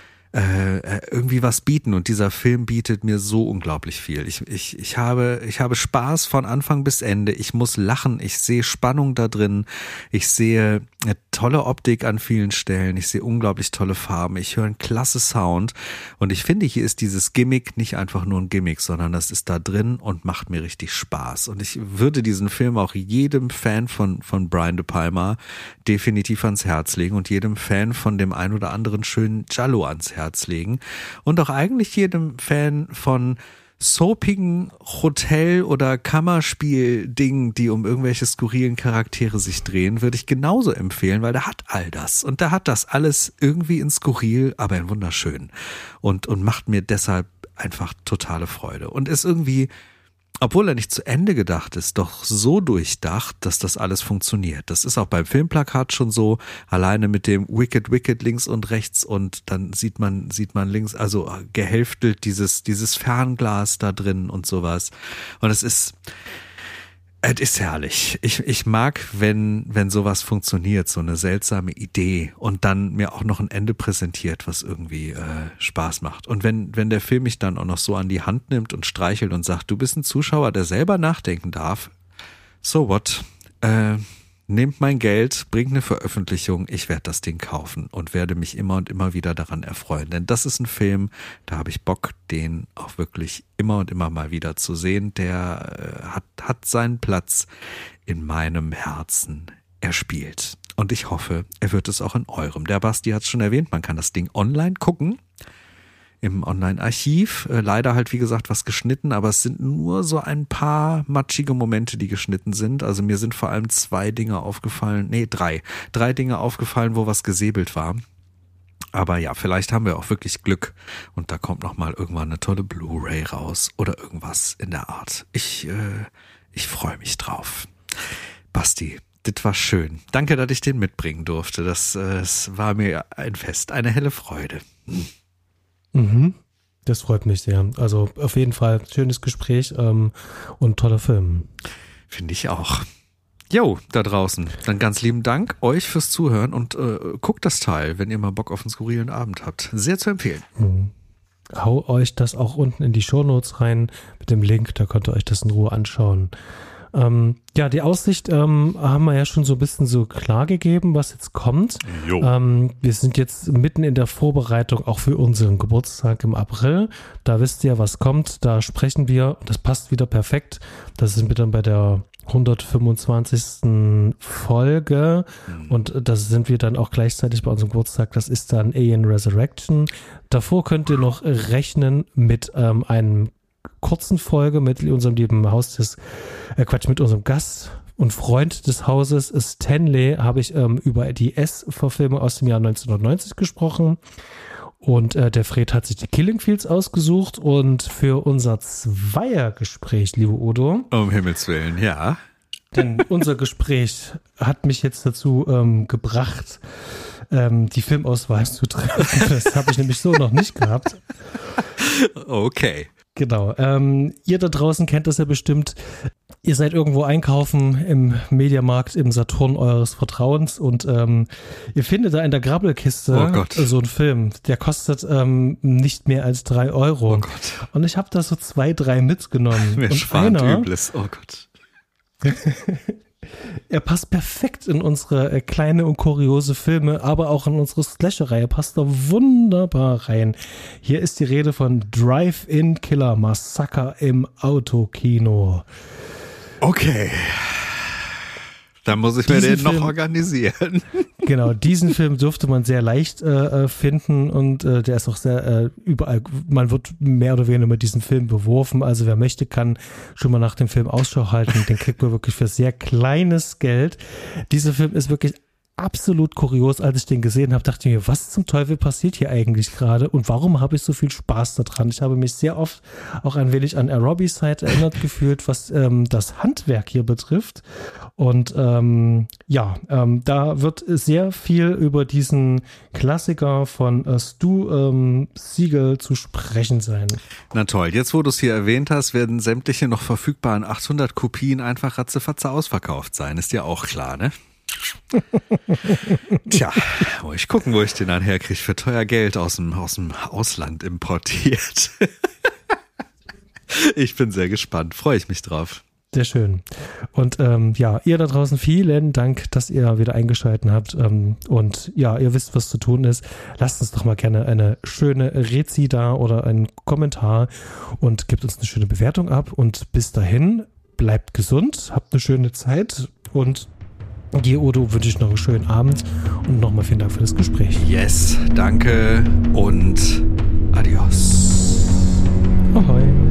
äh, irgendwie was bieten und dieser Film bietet mir so unglaublich viel. Ich, ich, ich habe, ich habe Spaß von Anfang bis Ende. Ich muss lachen. Ich sehe Spannung da drin. Ich sehe eine tolle Optik an vielen Stellen. Ich sehe unglaublich tolle Farben. Ich höre einen klasse Sound und ich finde, hier ist dieses Gimmick nicht einfach nur ein Gimmick, sondern das ist da drin und macht mir richtig Spaß. Und ich würde diesen Film auch jedem Fan von, von Brian De Palma definitiv ans Herz legen und jedem Fan von dem ein oder anderen schönen Giallo ans Herz legen und auch eigentlich jedem Fan von soapigen Hotel- oder Kammerspiel-Dingen, die um irgendwelche skurrilen Charaktere sich drehen, würde ich genauso empfehlen, weil der hat all das und der hat das alles irgendwie in skurril, aber in wunderschön und, und macht mir deshalb einfach totale Freude und ist irgendwie, obwohl er nicht zu Ende gedacht ist, doch so durchdacht, dass das alles funktioniert. Das ist auch beim Filmplakat schon so, alleine mit dem Wicked Wicked links und rechts und dann sieht man, sieht man links, also gehälftelt dieses, dieses Fernglas da drin und sowas. Und es ist, es ist herrlich. Ich, ich mag, wenn, wenn sowas funktioniert, so eine seltsame Idee und dann mir auch noch ein Ende präsentiert, was irgendwie äh, Spaß macht. Und wenn, wenn der Film mich dann auch noch so an die Hand nimmt und streichelt und sagt, du bist ein Zuschauer, der selber nachdenken darf, so what? Äh, nehmt mein Geld, bringt eine Veröffentlichung, ich werde das Ding kaufen und werde mich immer und immer wieder daran erfreuen. Denn das ist ein Film, da habe ich Bock, den auch wirklich immer und immer mal wieder zu sehen. Der äh, hat, hat seinen Platz in meinem Herzen erspielt. Und ich hoffe, er wird es auch in eurem. Der Basti hat es schon erwähnt, man kann das Ding online gucken. Im Online-Archiv. Äh, leider halt, wie gesagt, was geschnitten, aber es sind nur so ein paar matschige Momente, die geschnitten sind. Also mir sind vor allem zwei Dinge aufgefallen, nee, drei. Drei Dinge aufgefallen, wo was gesäbelt war. Aber ja, vielleicht haben wir auch wirklich Glück und da kommt nochmal irgendwann eine tolle Blu-ray raus oder irgendwas in der Art. Ich, äh, ich freue mich drauf. Basti, das war schön. Danke, dass ich den mitbringen durfte. Das, äh, das war mir ein Fest, eine helle Freude. Hm. Mhm. Das freut mich sehr. Also auf jeden Fall schönes Gespräch ähm, und toller Film. Finde ich auch. Jo, da draußen. Dann ganz lieben Dank euch fürs Zuhören und äh, guckt das Teil, wenn ihr mal Bock auf einen skurrilen Abend habt. Sehr zu empfehlen. Mhm. Hau euch das auch unten in die Shownotes rein mit dem Link, da könnt ihr euch das in Ruhe anschauen. Ähm, ja, die Aussicht ähm, haben wir ja schon so ein bisschen so klar gegeben, was jetzt kommt. Ähm, wir sind jetzt mitten in der Vorbereitung auch für unseren Geburtstag im April. Da wisst ihr, was kommt. Da sprechen wir, das passt wieder perfekt. Das sind wir dann bei der hundertfünfundzwanzigsten Folge mhm. und das sind wir dann auch gleichzeitig bei unserem Geburtstag. Das ist dann Alien Resurrection. Davor könnt ihr noch rechnen mit ähm, einem kurzen Folge mit unserem lieben Haus des, äh Quatsch, mit unserem Gast und Freund des Hauses Stanley habe ich ähm, über die S-Verfilmung aus dem Jahr neunzehnhundertneunzig gesprochen und äh, der Fred hat sich die Killing Fields ausgesucht und für unser Zweiergespräch, liebe Udo. Um Himmels Willen, ja. Denn unser Gespräch hat mich jetzt dazu ähm, gebracht, ähm, die Filmauswahl zu treffen. Das habe ich nämlich so noch nicht gehabt. Okay. Genau. Ähm, ihr da draußen kennt das ja bestimmt. Ihr seid irgendwo einkaufen im Mediamarkt, im Saturn eures Vertrauens und ähm, ihr findet da in der Grabbelkiste oh Gott. so einen Film. Der kostet ähm, nicht mehr als drei Euro. Oh Gott. Und ich habe da so zwei, drei mitgenommen. Mir schwant Übles. Oh Gott. Er passt perfekt in unsere äh, kleine und kuriose Filme, aber auch in unsere Slasher-Reihe. Passt da wunderbar rein. Hier ist die Rede von Drive-In Killer Massaker im Autokino. Okay. Da muss ich mir Diesen den noch Film, organisieren. Genau, diesen Film durfte man sehr leicht äh, finden und äh, der ist auch sehr äh, überall, man wird mehr oder weniger mit diesem Film beworfen, also wer möchte, kann schon mal nach dem Film Ausschau halten, den kriegt man wirklich für sehr kleines Geld. Dieser Film ist wirklich absolut kurios. Als ich den gesehen habe, dachte ich mir, was zum Teufel passiert hier eigentlich gerade und warum habe ich so viel Spaß daran? Ich habe mich sehr oft auch ein wenig an Aerobicide erinnert gefühlt, was ähm, das Handwerk hier betrifft. Und ähm, ja, ähm, da wird sehr viel über diesen Klassiker von äh, Stu ähm, Siegel zu sprechen sein. Na toll, jetzt wo du es hier erwähnt hast, werden sämtliche noch verfügbaren achthundert Kopien einfach ratzefatze ausverkauft sein. Ist ja auch klar, ne? Tja, muss ich gucken, wo ich den dann herkriege für teuer Geld aus dem, aus dem Ausland importiert. Ich bin sehr gespannt, freue ich mich drauf. Sehr schön. Und ähm, ja, ihr da draußen, vielen Dank, dass ihr wieder eingeschaltet habt. Ähm, und ja, ihr wisst, was zu tun ist. Lasst uns doch mal gerne eine schöne Rezi da oder einen Kommentar und gebt uns eine schöne Bewertung ab. Und bis dahin, bleibt gesund, habt eine schöne Zeit und dir, Udo, wünsche ich noch einen schönen Abend und nochmal vielen Dank für das Gespräch. Yes, danke und adios. Ahoi.